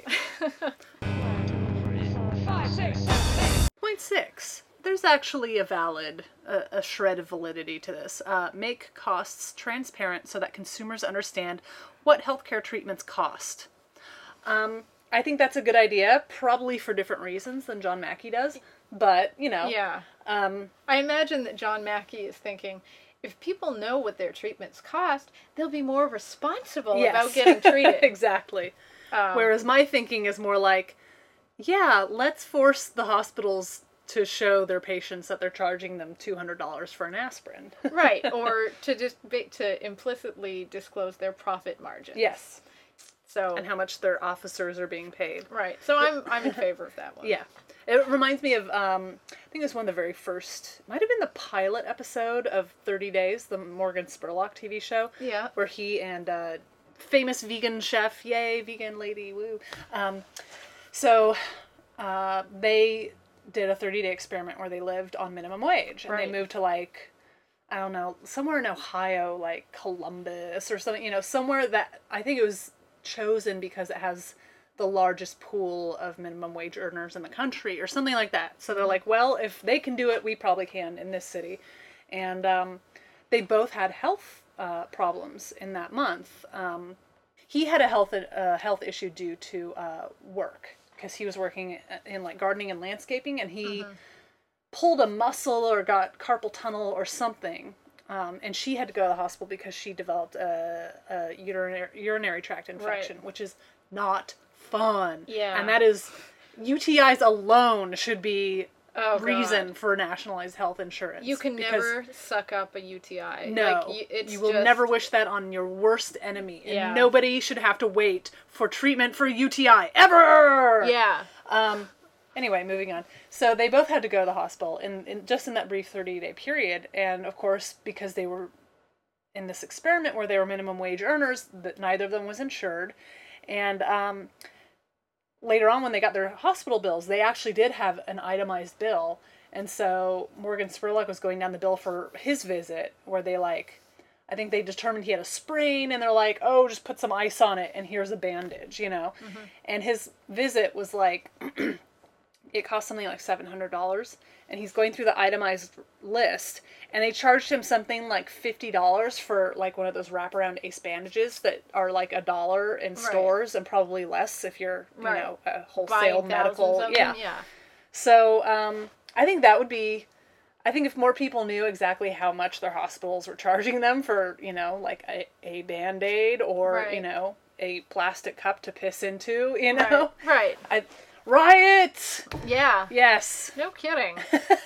5, 6, 7, 8. Point 6. There's actually a shred of validity to this. Make costs transparent so that consumers understand what healthcare treatments cost. I think that's a good idea, probably for different reasons than John Mackey does, but, Yeah. I imagine that John Mackey is thinking, if people know what their treatments cost, they'll be more responsible about getting treated. Exactly. Whereas my thinking is more like, let's force the hospitals to show their patients that they're charging them $200 for an aspirin. Right, or to implicitly disclose their profit margin. Yes. So, and how much their officers are being paid. Right. So I'm in favor of that one. Yeah. It reminds me of, I think it was one of the very first, might have been the pilot episode of 30 Days, the Morgan Spurlock TV show. Yeah. Where he and famous vegan chef, yay, vegan lady, woo. They did a 30-day experiment where they lived on minimum wage. And they moved to, like, I don't know, somewhere in Ohio, like Columbus or something, somewhere that I think it was chosen because it has the largest pool of minimum wage earners in the country or something like that. So they're like, well, if they can do it, we probably can in this city. And they both had health problems in that month. He had a health issue due to work. because he was working in like gardening and landscaping, and he pulled a muscle or got carpal tunnel or something. And she had to go to the hospital because she developed a urinary tract infection, which is not fun. Yeah. And that is, UTIs alone should be reason for nationalized health insurance. You can never suck up a UTI. No. Like, you will never wish that on your worst enemy. And Yeah. nobody should have to wait for treatment for UTI ever! Yeah. Anyway, moving on. So they both had to go to the hospital in just in that brief 30-day period. And of course, because they were in this experiment where they were minimum wage earners, that neither of them was insured. And later on, when they got their hospital bills, they actually did have an itemized bill. And so Morgan Spurlock was going down the bill for his visit, where they I think they determined he had a sprain, and they're like, oh, just put some ice on it, and here's a bandage, you know? And his visit was like... It cost something like $700, and he's going through the itemized list, and they charged him something like $50 for like one of those wraparound ace bandages that are like $1 in stores, and probably less if you're, you know, a wholesale medical. Yeah. So I think that would be, I think if more people knew exactly how much their hospitals were charging them for, you know, like a Band-Aid or, you know, a plastic cup to piss into, you know? Right. Riot! Yeah. Yes. No kidding.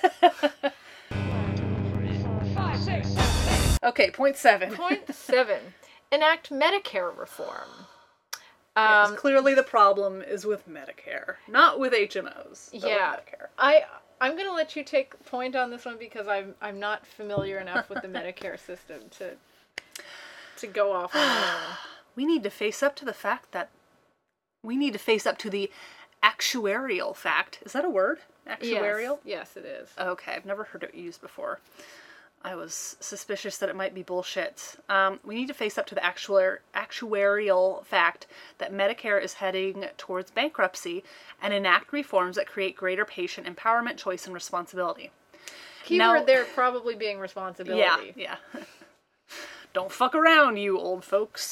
5, 6. Okay, point 7. Point 7. Enact Medicare reform. Yes, clearly the problem is with Medicare, not with HMOs. But with Medicare. I'm going to let you take point on this one because I'm not familiar enough with the Medicare system to go off on my own. We need to face up to the fact that we need to face up to the actuarial fact. Is that a word? Actuarial? Yes, it is. Okay, I've never heard it used before. I was suspicious that it might be bullshit. We need to face up to the actuarial fact that Medicare is heading towards bankruptcy and enact reforms that create greater patient empowerment, choice, and responsibility. Keyword there probably being responsibility. Yeah. Don't fuck around, you old folks.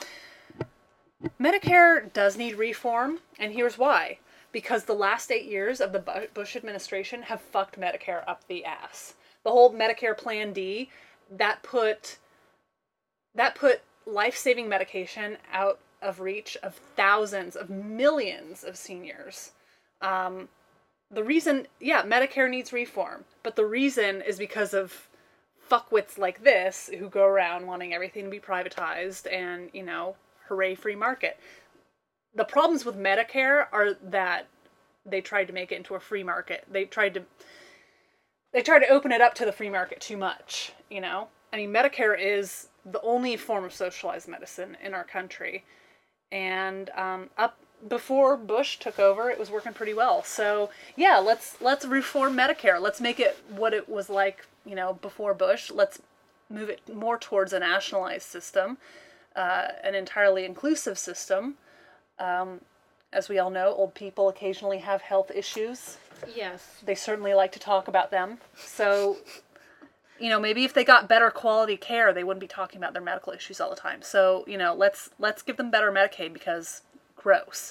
Medicare does need reform, and here's why. Because the last 8 years of the Bush administration have fucked Medicare up the ass. The whole Medicare Plan D, that put life-saving medication out of reach of thousands of millions of seniors. The reason, Medicare needs reform, but the reason is because of fuckwits like this who go around wanting everything to be privatized and, you know, hooray, free market. The problems with Medicare are that they tried to make it into a free market. They tried to open it up to the free market too much, you know? I mean, Medicare is the only form of socialized medicine in our country. And up before Bush took over, it was working pretty well. So, yeah, let's reform Medicare. Let's make it what it was like, you know, before Bush. Let's move it more towards a nationalized system. An entirely inclusive system. As we all know, old people occasionally have health issues. Yes. They certainly like to talk about them. So, you know, maybe if they got better quality care, they wouldn't be talking about their medical issues all the time. So, you know, let's give them better Medicaid because gross.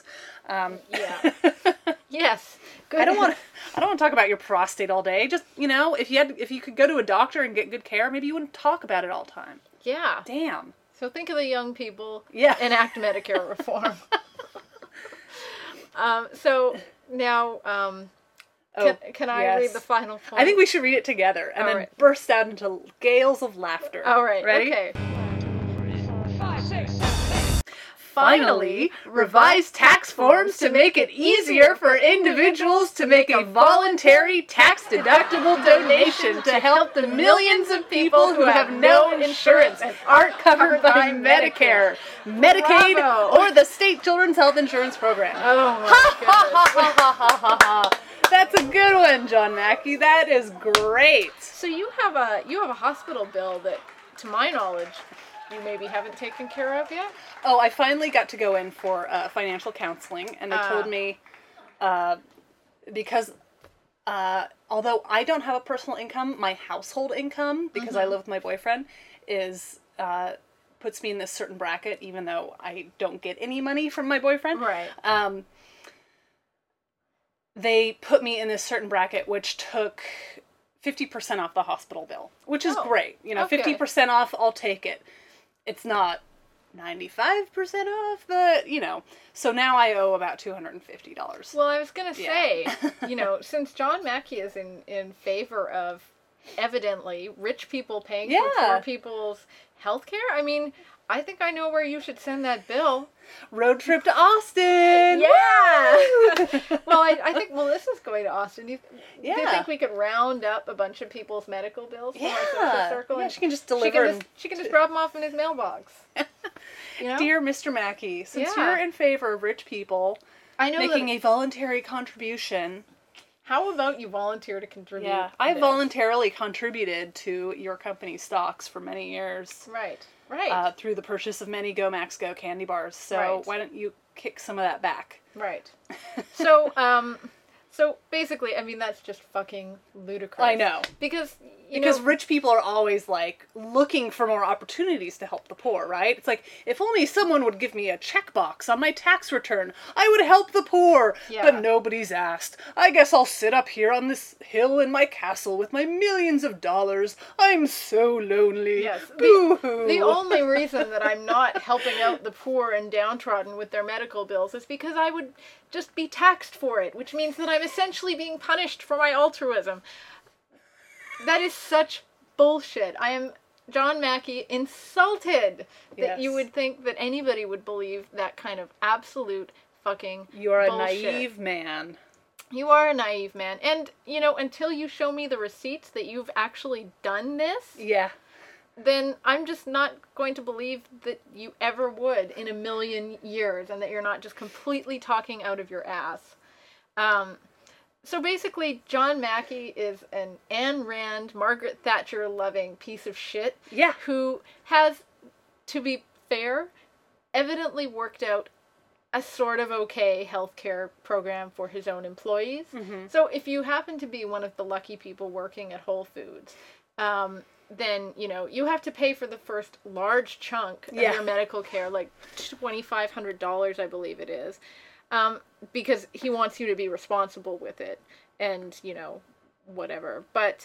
Yes. Good. I don't want to talk about your prostate all day. Just, you know, if you could go to a doctor and get good care, maybe you wouldn't talk about it all the time. Yeah. Damn. So think of the young people. Yeah. Enact Medicare reform. So now, can I read the final point? I think we should read it together and then burst out into gales of laughter. All right. Ready? Okay. 5, 6. Finally, revise tax forms to make it easier for individuals to make a voluntary tax-deductible donation to help the millions of people who have no insurance and aren't covered by Medicare, Medicaid, or the state Children's Health Insurance Program. Oh my goodness. That's a good one, John Mackey. That is great. So you have a hospital bill that, to my knowledge, you maybe haven't taken care of yet? Oh, I finally got to go in for financial counseling, and they told me, because although I don't have a personal income, my household income, because I live with my boyfriend, is puts me in this certain bracket, even though I don't get any money from my boyfriend. Right. they put me in this certain bracket, which took 50% off the hospital bill, which is great. You know, okay. 50% off, I'll take it. It's not 95% off, but, you know. So now I owe about $250. Well, I was going to say, you know, since John Mackey is in favor of, evidently, rich people paying for poor people's health care, I mean, I think I know where you should send that bill. Road trip to Austin! Yeah! Well, I think Melissa's going to Austin. Do you think we could round up a bunch of people's medical bills from our social circle? Yeah, she can just deliver she can just drop them off in his mailbox. You know? Dear Mr. Mackey, since you're in favor of rich people making a voluntary contribution... How about you volunteer to contribute? Yeah, I voluntarily contributed to your company's stocks for many years. Right. Through the purchase of many Go Max Go candy bars. So why don't you kick some of that back? Right. So, so basically, I mean, that's just fucking ludicrous. I know. Because rich people are always, like, looking for more opportunities to help the poor, right? It's like, if only someone would give me a checkbox on my tax return, I would help the poor. Yeah. But nobody's asked. I guess I'll sit up here on this hill in my castle with my millions of dollars. I'm so lonely. Yes. Boo-hoo. The only reason that I'm not helping out the poor and downtrodden with their medical bills is because I would just be taxed for it, which means that I'm essentially being punished for my altruism. That is such bullshit. I am, John Mackey, insulted that you would think that anybody would believe that kind of absolute fucking You're bullshit. a naive man. You are a naive man. And, you know, until you show me the receipts that you've actually done this, then I'm just not going to believe that you ever would in a million years, and that you're not just completely talking out of your ass. So basically, John Mackey is an Ayn Rand, Margaret Thatcher loving piece of shit. Yeah. Who has, to be fair, evidently worked out a sort of okay healthcare program for his own employees. Mm-hmm. So if you happen to be one of the lucky people working at Whole Foods, then, you know, you have to pay for the first large chunk of your medical care, like $2,500, I believe it is. Because he wants you to be responsible with it, and, you know, whatever. But,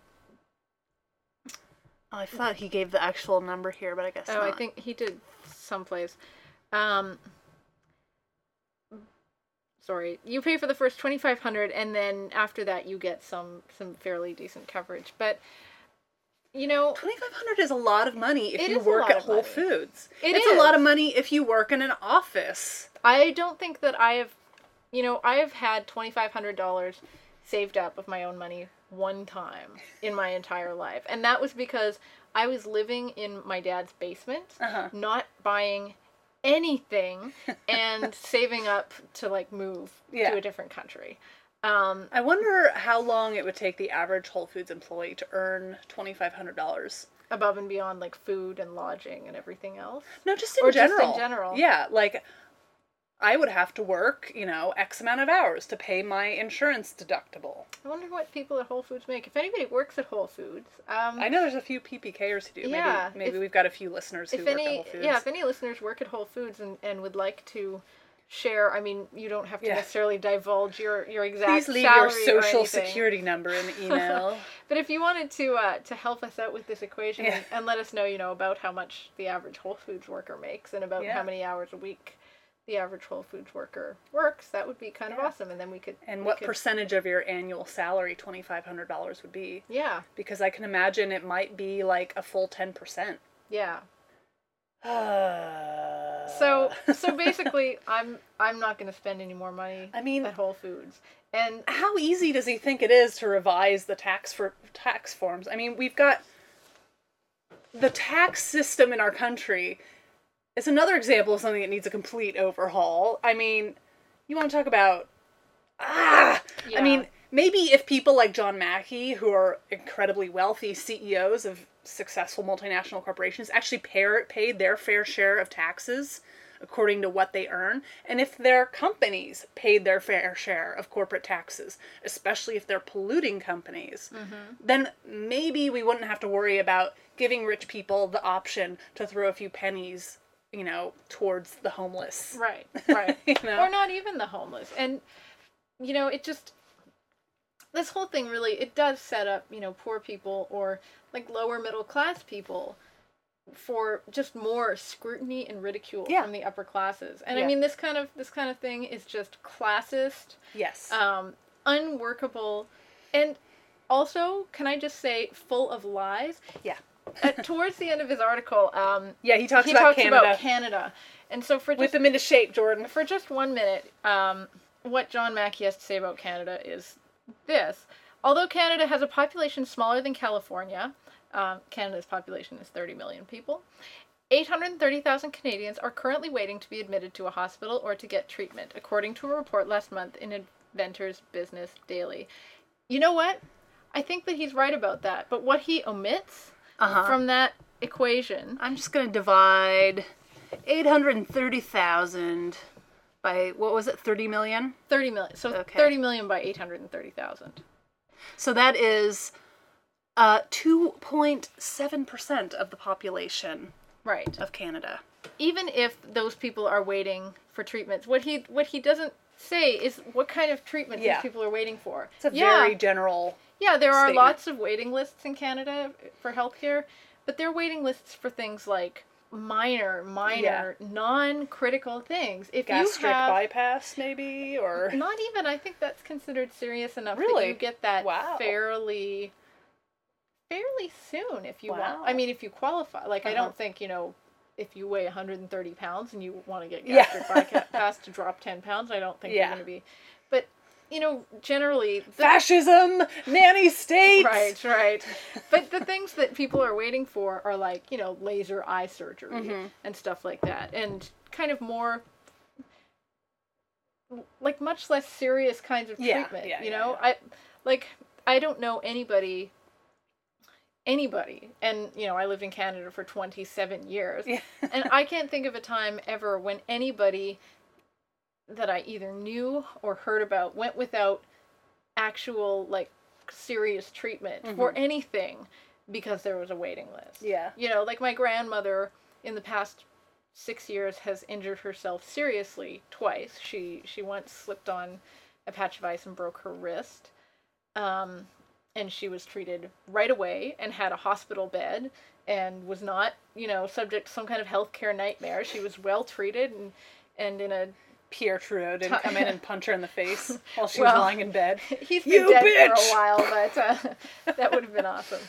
I thought he gave the actual number here, but I guess not. I think he did someplace. Sorry. You pay for the first $2,500, and then after that you get some fairly decent coverage. But, you know, $2,500 is a lot of money if you work at Whole Foods. It's a a lot of money if you work in an office. I don't think that I have had $2,500 saved up of my own money one time in my entire life. And that was because I was living in my dad's basement, not buying anything, and saving up to, like, move to a different country. I wonder how long it would take the average Whole Foods employee to earn $2,500. Above and beyond, like, food and lodging and everything else? No, just in general. Just in general. Yeah, like, I would have to work, you know, X amount of hours to pay my insurance deductible. I wonder what people at Whole Foods make. If anybody works at Whole Foods... I know there's a few PPKers who do. Yeah. Maybe we've got a few listeners who work at Whole Foods. Yeah, if any listeners work at Whole Foods and would like to share, I mean, you don't have to necessarily divulge your exact salary. Please leave your social security number in the email. But if you wanted to help us out with this equation and let us know, you know, about how much the average Whole Foods worker makes and about how many hours a week the average Whole Foods worker works, that would be kind of awesome. And then we could... And what percentage of your annual salary $2,500 would be? Yeah. Because I can imagine it might be like a full 10%. Yeah. So basically, I'm not going to spend any more money at Whole Foods. And how easy does he think it is to revise the tax forms? I mean, we've got the tax system in our country. It's another example of something that needs a complete overhaul. I mean, you want to talk about I mean, maybe if people like John Mackey, who are incredibly wealthy CEOs of successful multinational corporations, actually paid their fair share of taxes according to what they earn, and if their companies paid their fair share of corporate taxes, especially if they're polluting companies, then maybe we wouldn't have to worry about giving rich people the option to throw a few pennies, you know, towards the homeless. Right. You know? Or not even the homeless. And, you know, it just, this whole thing really, it does set up, you know, poor people or like lower middle class people for just more scrutiny and ridicule from the upper classes. And I mean, this kind of thing is just classist. Yes. Unworkable, and also, can I just say, full of lies. Yeah. Towards the end of his article, he talks about Canada. And so for just, whip them into shape, Jordan. For just 1 minute, what John Mackey has to say about Canada is this. Although Canada has a population smaller than California, Canada's population is 30 million people, 830,000 Canadians are currently waiting to be admitted to a hospital or to get treatment, according to a report last month in Inventor's Business Daily. You know what? I think that he's right about that. But what he omits from that equation... I'm just going to divide 830,000 by, what was it, 30 million? 30 million. So okay. 30 million by 830,000. So that is 2.7% of the population of Canada. Even if those people are waiting for treatments, what he doesn't say is what kind of treatment these people are waiting for. It's a very general there are statement. lots of waiting lists in Canada for healthcare, but they're waiting lists for things like minor, non-critical things. If gastric you have, bypass, maybe, or not even. I think that's considered serious enough that you get that fairly soon if you want. I mean, if you qualify. Like, I don't think, you know, if you weigh 130 pounds and you want to get gastric bypass to drop 10 pounds, I don't think you're going to be. But, you know, generally... Fascism! Nanny states! Right. But the things that people are waiting for are like, you know, laser eye surgery and stuff like that. And kind of more... like, much less serious kinds of treatment, you know? I don't know anybody, and, you know, I lived in Canada for 27 years, and I can't think of a time ever when anybody that I either knew or heard about went without actual, like, serious treatment for anything because there was a waiting list. Yeah. You know, like my grandmother in the past 6 years has injured herself seriously twice. She once slipped on a patch of ice and broke her wrist. And she was treated right away and had a hospital bed and was not, you know, subject to some kind of healthcare nightmare. She was well treated and in a... Pierre Trudeau didn't come in and punch her in the face while she was lying in bed. He's been dead for a while, but that would have been awesome.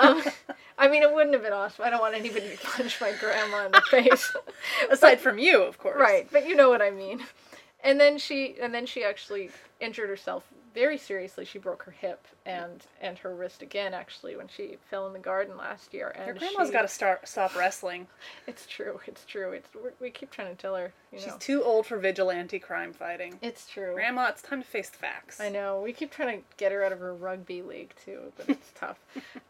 I mean, it wouldn't have been awesome. I don't want anybody to punch my grandma in the face. Aside from you, of course. Right, but you know what I mean. And then she actually injured herself very seriously. She broke her hip and her wrist again, actually, when she fell in the garden last year. And your grandma's got to stop wrestling. It's true. We keep trying to tell her, you know. She's too old for vigilante crime fighting. It's true. Grandma, it's time to face the facts. I know. We keep trying to get her out of her rugby league, too, but it's tough.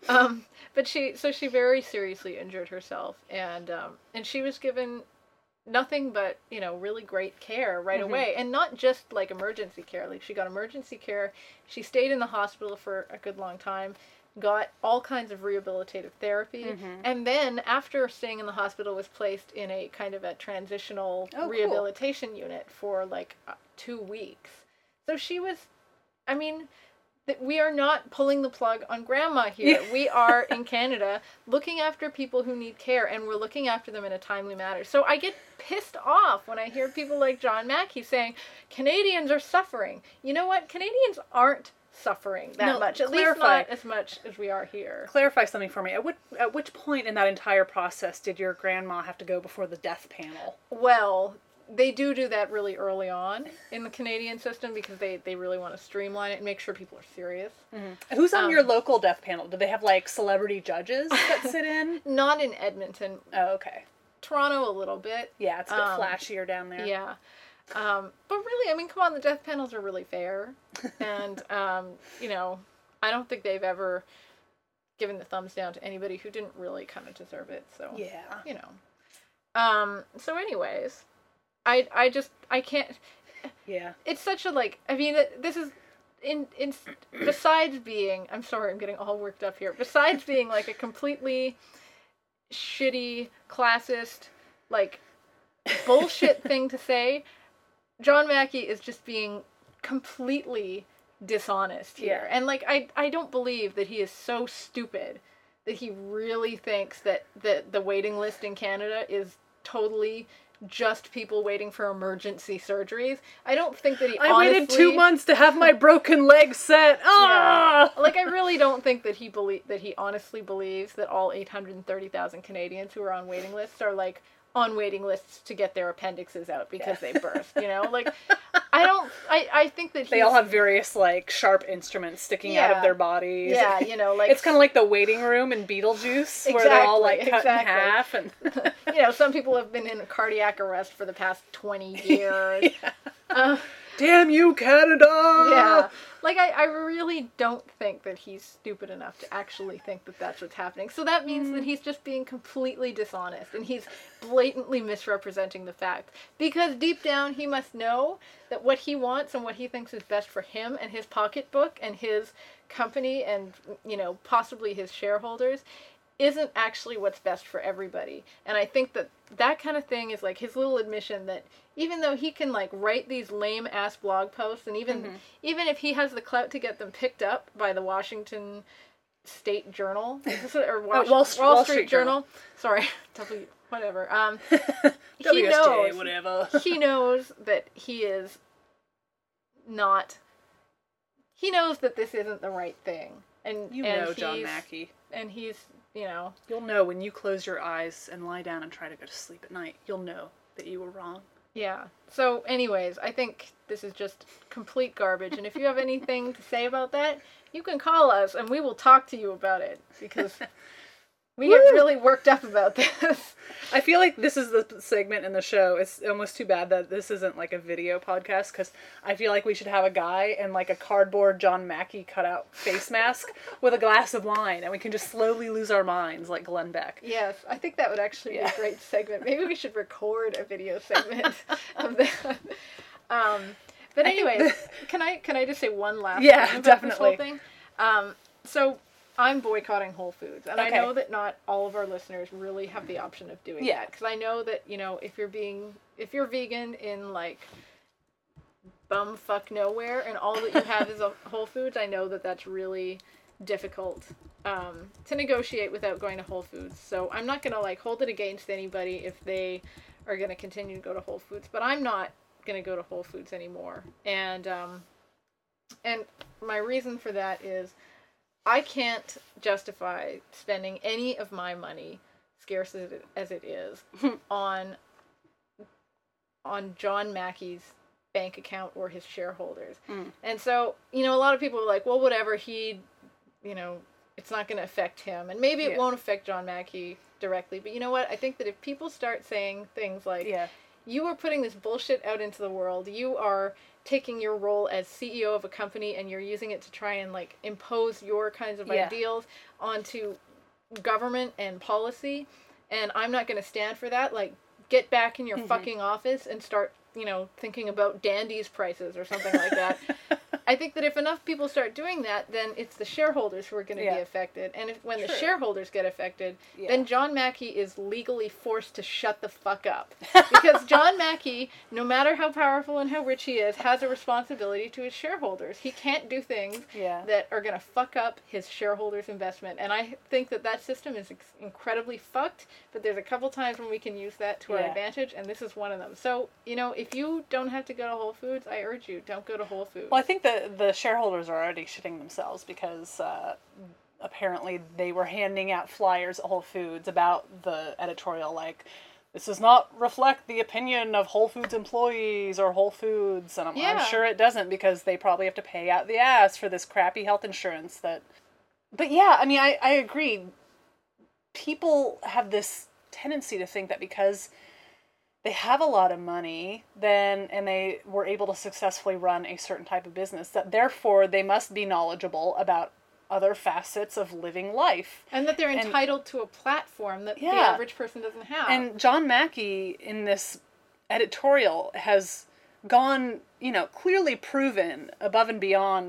But she very seriously injured herself, and she was given nothing but, you know, really great care right away. And not just like emergency care. Like, she got emergency care. She stayed in the hospital for a good long time, got all kinds of rehabilitative therapy. And then after staying in the hospital was placed in a kind of a transitional rehabilitation unit for like 2 weeks. So she was, I mean, we are not pulling the plug on grandma here. We are in Canada looking after people who need care, and we're looking after them in a timely manner. So I get pissed off when I hear people like John Mackey saying Canadians are suffering. You know what? Canadians aren't suffering that much. At least not as much as we are here. Clarify something for me. At which point in that entire process did your grandma have to go before the death panel? Well, they do that really early on in the Canadian system because they really want to streamline it and make sure people are serious. Who's on your local death panel? Do they have, like, celebrity judges that sit in? Not in Edmonton. Oh, okay. Toronto a little bit. Yeah, it's a bit flashier down there. Yeah. But really, I mean, come on, the death panels are really fair. And, you know, I don't think they've ever given the thumbs down to anybody who didn't really kind of deserve it. So, yeah. You know. So anyways... I can't. Yeah. It's such a, like, I mean, this is, besides being, I'm sorry, I'm getting all worked up here, besides being, like, a completely shitty, classist, like, bullshit thing to say, John Mackey is just being completely dishonest here. Yeah. And like I don't believe that he is so stupid that he really thinks that the waiting list in Canada is totally just people waiting for emergency surgeries. I don't think that he I waited 2 months to have my broken leg set. Ah! Yeah. Like, I really don't think that he honestly believes that all 830,000 Canadians who are on waiting lists are like on waiting lists to get their appendixes out because they burst, you know? Like, I think that they all have various, like, sharp instruments sticking out of their bodies. Yeah, you know, like... It's kind of like the waiting room in Beetlejuice, where they're all, like, cut in half. And you know, some people have been in cardiac arrest for the past 20 years. Yeah. Damn you, Canada! Yeah. Like, I really don't think that he's stupid enough to actually think that that's what's happening. So that means that he's just being completely dishonest, and he's blatantly misrepresenting the fact. Because deep down, he must know that what he wants and what he thinks is best for him and his pocketbook and his company and, you know, possibly his shareholders isn't actually what's best for everybody. And I think that that kind of thing is like his little admission that even though he can like write these lame ass blog posts, and even if he has the clout to get them picked up by the Washington State Journal or Wall Street Journal. Sorry, whatever. He knows whatever. He knows that he is not. He knows that this isn't the right thing, and John Mackey, and he's. You know. You'll know when you close your eyes and lie down and try to go to sleep at night. You'll know that you were wrong. Yeah. So, anyways, I think this is just complete garbage. And if you have anything to say about that, you can call us and we will talk to you about it. Because we get really worked up about this. I feel like this is the segment in the show. It's almost too bad that this isn't like a video podcast, because I feel like we should have a guy in like a cardboard John Mackey cutout face mask with a glass of wine, and we can just slowly lose our minds like Glenn Beck. Yes, I think that would actually be a great segment. Maybe we should record a video segment of that. But anyways, can I just say one last thing about definitely. this whole thing? So I'm boycotting Whole Foods, and I know that not all of our listeners really have the option of doing that, because I know that, you know, if you're vegan in like bumfuck nowhere and all that you have is a Whole Foods, I know that that's really difficult to negotiate without going to Whole Foods. So I'm not gonna like hold it against anybody if they are gonna continue to go to Whole Foods, but I'm not gonna go to Whole Foods anymore, and my reason for that is I can't justify spending any of my money, scarce as it is, on John Mackey's bank account or his shareholders. And so, you know, a lot of people are like, well, whatever, you know, it's not going to affect him. And maybe it won't affect John Mackey directly. But you know what? I think that if people start saying things like, you are putting this bullshit out into the world, you are taking your role as CEO of a company and you're using it to try and like impose your kinds of ideals onto government and policy, and I'm not going to stand for that. Like, get back in your fucking office and start, you know, thinking about Dandy's prices or something like that. I think that if enough people start doing that, then it's the shareholders who are going to be affected. And when the shareholders get affected, then John Mackey is legally forced to shut the fuck up. Because John Mackey, no matter how powerful and how rich he is, has a responsibility to his shareholders. He can't do things that are going to fuck up his shareholders' investment. And I think that system is incredibly fucked, but there's a couple times when we can use that to our advantage, and this is one of them. So, you know, if you don't have to go to Whole Foods, I urge you, don't go to Whole Foods. Well, I think that the shareholders are already shitting themselves, because apparently they were handing out flyers at Whole Foods about the editorial, like, this does not reflect the opinion of Whole Foods employees or Whole Foods, and I'm sure it doesn't, because they probably have to pay out the ass for this crappy health insurance that... But yeah, I mean, I agree. People have this tendency to think that because they have a lot of money, and they were able to successfully run a certain type of business, that therefore they must be knowledgeable about other facets of living life. And that they're entitled to a platform that the average person doesn't have. And John Mackey, in this editorial, has gone, you know, clearly proven above and beyond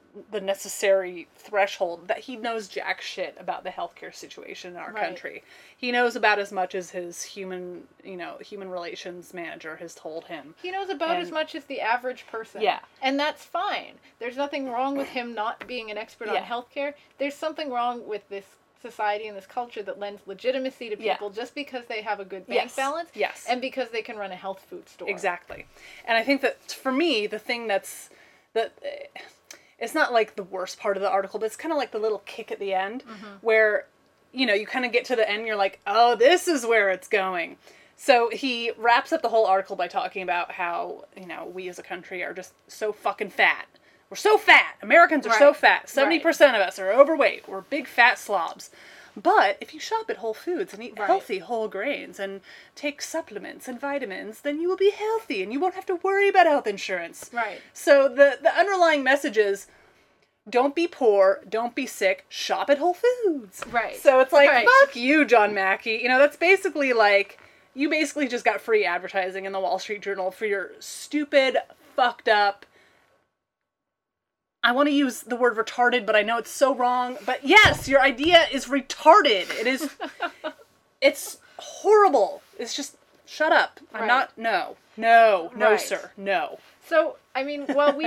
the necessary threshold that he knows jack shit about the healthcare situation in our country. He knows about as much as his human relations manager has told him. He knows about as much as the average person. Yeah. And that's fine. There's nothing wrong with him not being an expert on healthcare. There's something wrong with this society and this culture that lends legitimacy to people just because they have a good bank balance and because they can run a health food store. Exactly. And I think that for me, the thing that it's not like the worst part of the article, but it's kind of like the little kick at the end where, you kind of get to the end and you're like, oh, this is where it's going. So he wraps up the whole article by talking about how, we as a country are just so fucking fat. We're so fat. Americans are so fat. 70% of us are overweight. We're big fat slobs. But if you shop at Whole Foods and eat healthy whole grains and take supplements and vitamins, then you will be healthy and you won't have to worry about health insurance. Right. So the underlying message is, don't be poor, don't be sick, shop at Whole Foods. Right. So it's like, fuck you, John Mackey. That's basically like, you basically just got free advertising in the Wall Street Journal for your stupid, fucked up, I want to use the word retarded, but I know it's so wrong. But yes, your idea is retarded. It's horrible. It's just, shut up. I'm not, no, sir, no. So, I mean,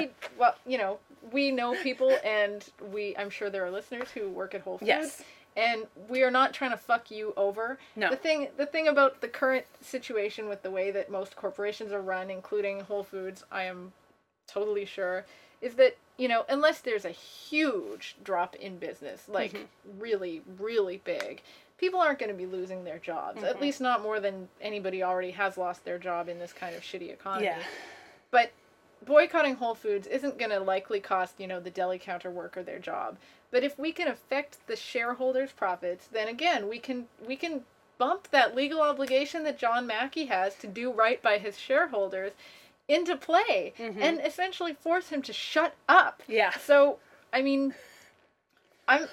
we know people, and I'm sure there are listeners who work at Whole Foods. Yes. And we are not trying to fuck you over. No. The thing about the current situation with the way that most corporations are run, including Whole Foods, I am totally sure, is that, unless there's a huge drop in business, like really, really big, people aren't going to be losing their jobs. At least not more than anybody already has lost their job in this kind of shitty economy. Yeah. But boycotting Whole Foods isn't going to likely cost, the deli counter worker their job. But if we can affect the shareholders' profits, then again, we can bump that legal obligation that John Mackey has to do right by his shareholders into play and essentially force him to shut up. Yeah. So, I mean, I'm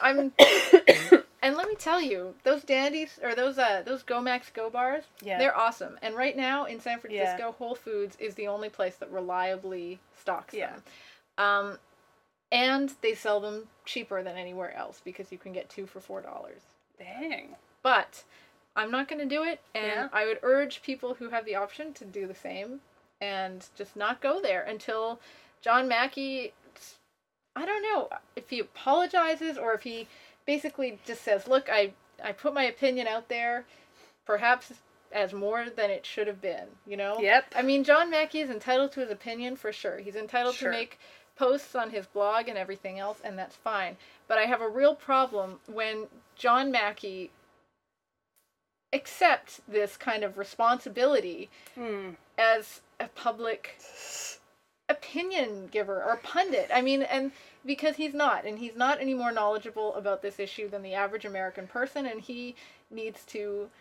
and let me tell you, those dandies or those Gomax Go bars, they're awesome. And right now in San Francisco, Whole Foods is the only place that reliably stocks them. And they sell them cheaper than anywhere else because you can get 2 for $4. Dang. But I'm not going to do it, and I would urge people who have the option to do the same and just not go there until John Mackey, I don't know if he apologizes or if he basically just says, look, I put my opinion out there, perhaps as more than it should have been, Yep. I mean, John Mackey is entitled to his opinion for sure. He's entitled to make posts on his blog and everything else, and that's fine. But I have a real problem when John Mackey accepts this kind of responsibility as a public opinion giver or pundit. I mean, and because he's not any more knowledgeable about this issue than the average American person, and he needs to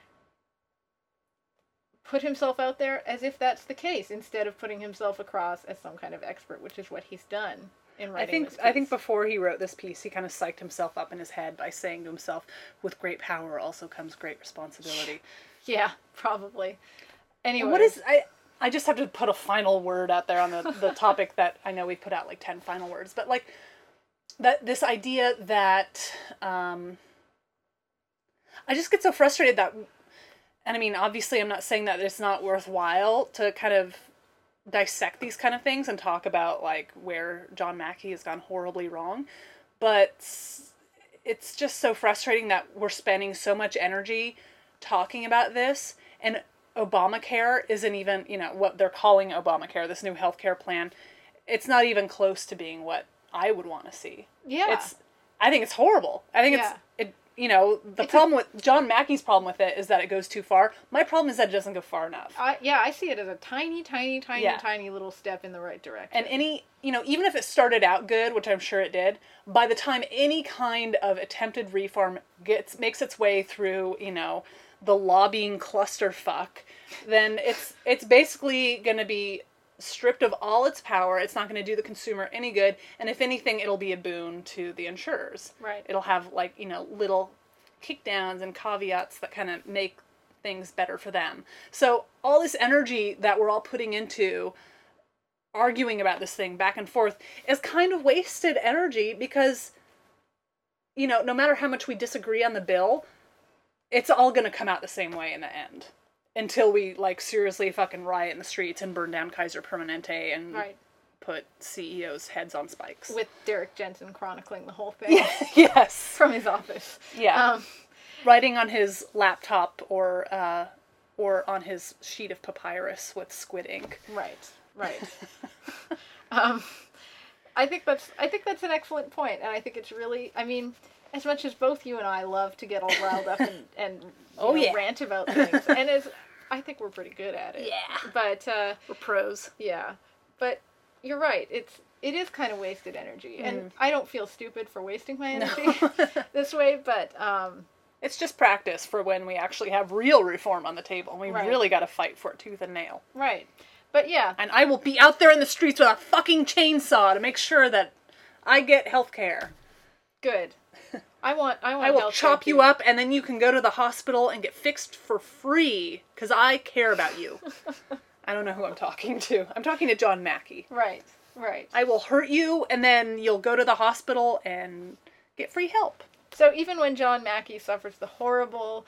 put himself out there as if that's the case instead of putting himself across as some kind of expert, which is what he's done in writing this piece. I think before he wrote this piece, he kind of psyched himself up in his head by saying to himself, with great power also comes great responsibility. Yeah, probably. Anyway. What is... I just have to put a final word out there on the topic that I know we put out like 10 final words, but like that this idea that I just get so frustrated that, and I mean, obviously I'm not saying that it's not worthwhile to kind of dissect these kind of things and talk about like where John Mackey has gone horribly wrong, but it's just so frustrating that we're spending so much energy talking about this, and Obamacare isn't even, what they're calling Obamacare, this new healthcare plan. It's not even close to being what I would want to see. Yeah. I think it's horrible. I think problem with John Mackey's problem with it is that it goes too far. My problem is that it doesn't go far enough. I see it as a tiny, tiny, tiny, tiny little step in the right direction. And even if it started out good, which I'm sure it did, by the time any kind of attempted reform makes its way through, the lobbying clusterfuck, then it's basically going to be stripped of all its power. It's not going to do the consumer any good, and if anything, it'll be a boon to the insurers. Right. It'll have little kickdowns and caveats that kind of make things better for them. So all this energy that we're all putting into arguing about this thing back and forth is kind of wasted energy because, no matter how much we disagree on the bill, it's all gonna come out the same way in the end. Until we, seriously fucking riot in the streets and burn down Kaiser Permanente and put CEOs' heads on spikes. With Derek Jensen chronicling the whole thing. Yes. From his office. Yeah. Writing on his laptop or on his sheet of papyrus with squid ink. Right. I think that's an excellent point, and I think it's really, as much as both you and I love to get all riled up and rant about things, and I think we're pretty good at it. Yeah. But we're pros. Yeah. But you're right. It is kind of wasted energy, and I don't feel stupid for wasting my energy this way, but it's just practice for when we actually have real reform on the table, and we really got to fight for it tooth and nail. Right. But yeah. And I will be out there in the streets with a fucking chainsaw to make sure that I get health care. Good. I will chop you up, and then you can go to the hospital and get fixed for free, because I care about you. I don't know who I'm talking to. I'm talking to John Mackey. Right. I will hurt you, and then you'll go to the hospital and get free help. So even when John Mackey suffers the horrible,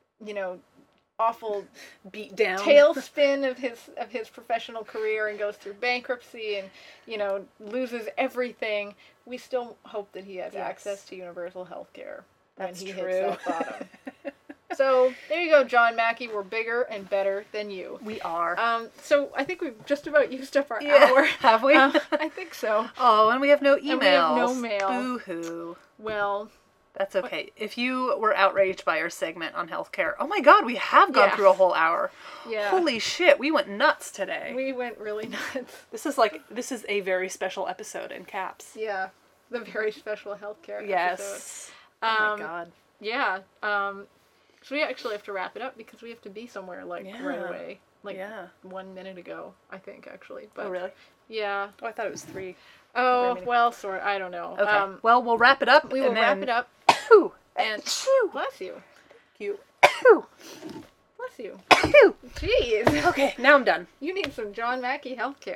awful beat down tailspin of his professional career and goes through bankruptcy and loses everything, we still hope that he has access to universal health care when he hits that bottom. So there you go, John Mackey. We're bigger and better than you. We are. So I think we've just about used up our hour. Have we? I think so. Oh, and we have no emails. And we have no mail. Boo-hoo. Well, that's okay. What? If you were outraged by our segment on healthcare, oh my God, we have gone through a whole hour. Yeah. Holy shit, we went nuts today. We went really nuts. This is a very special episode in caps. Yeah, the very special healthcare episode. Yes. Oh my God. Yeah. So we actually have to wrap it up because we have to be somewhere right away. 1 minute ago, I think, actually. But, oh, really? Yeah. Oh, I thought it was 3. Oh, well, I don't know. Okay. Well, we'll wrap it up. We will wrap it up. And bless you. Thank you. Bless you. Phew. Jeez. Okay, now I'm done. You need some John Mackey healthcare.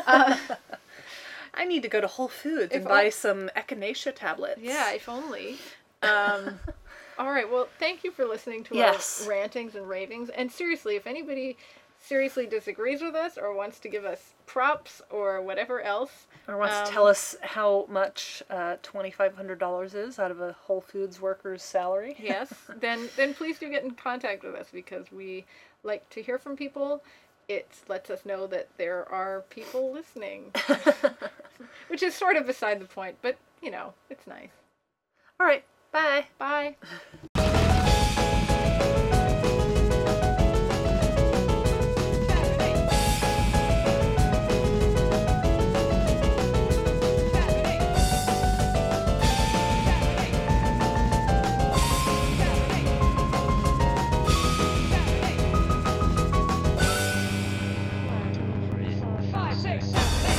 I need to go to Whole Foods and buy some echinacea tablets. Yeah, if only. All right, well, thank you for listening to our rantings and ravings. And seriously, if anybody seriously disagrees with us or wants to give us props or whatever else, or wants to tell us how much $2,500 is out of a Whole Foods worker's salary, yes, then please do get in contact with us because we like to hear from people. It lets us know that there are people listening, which is sort of beside the point, but it's nice. All right, bye. Bye. One, two, three, four, five, six, seven, eight.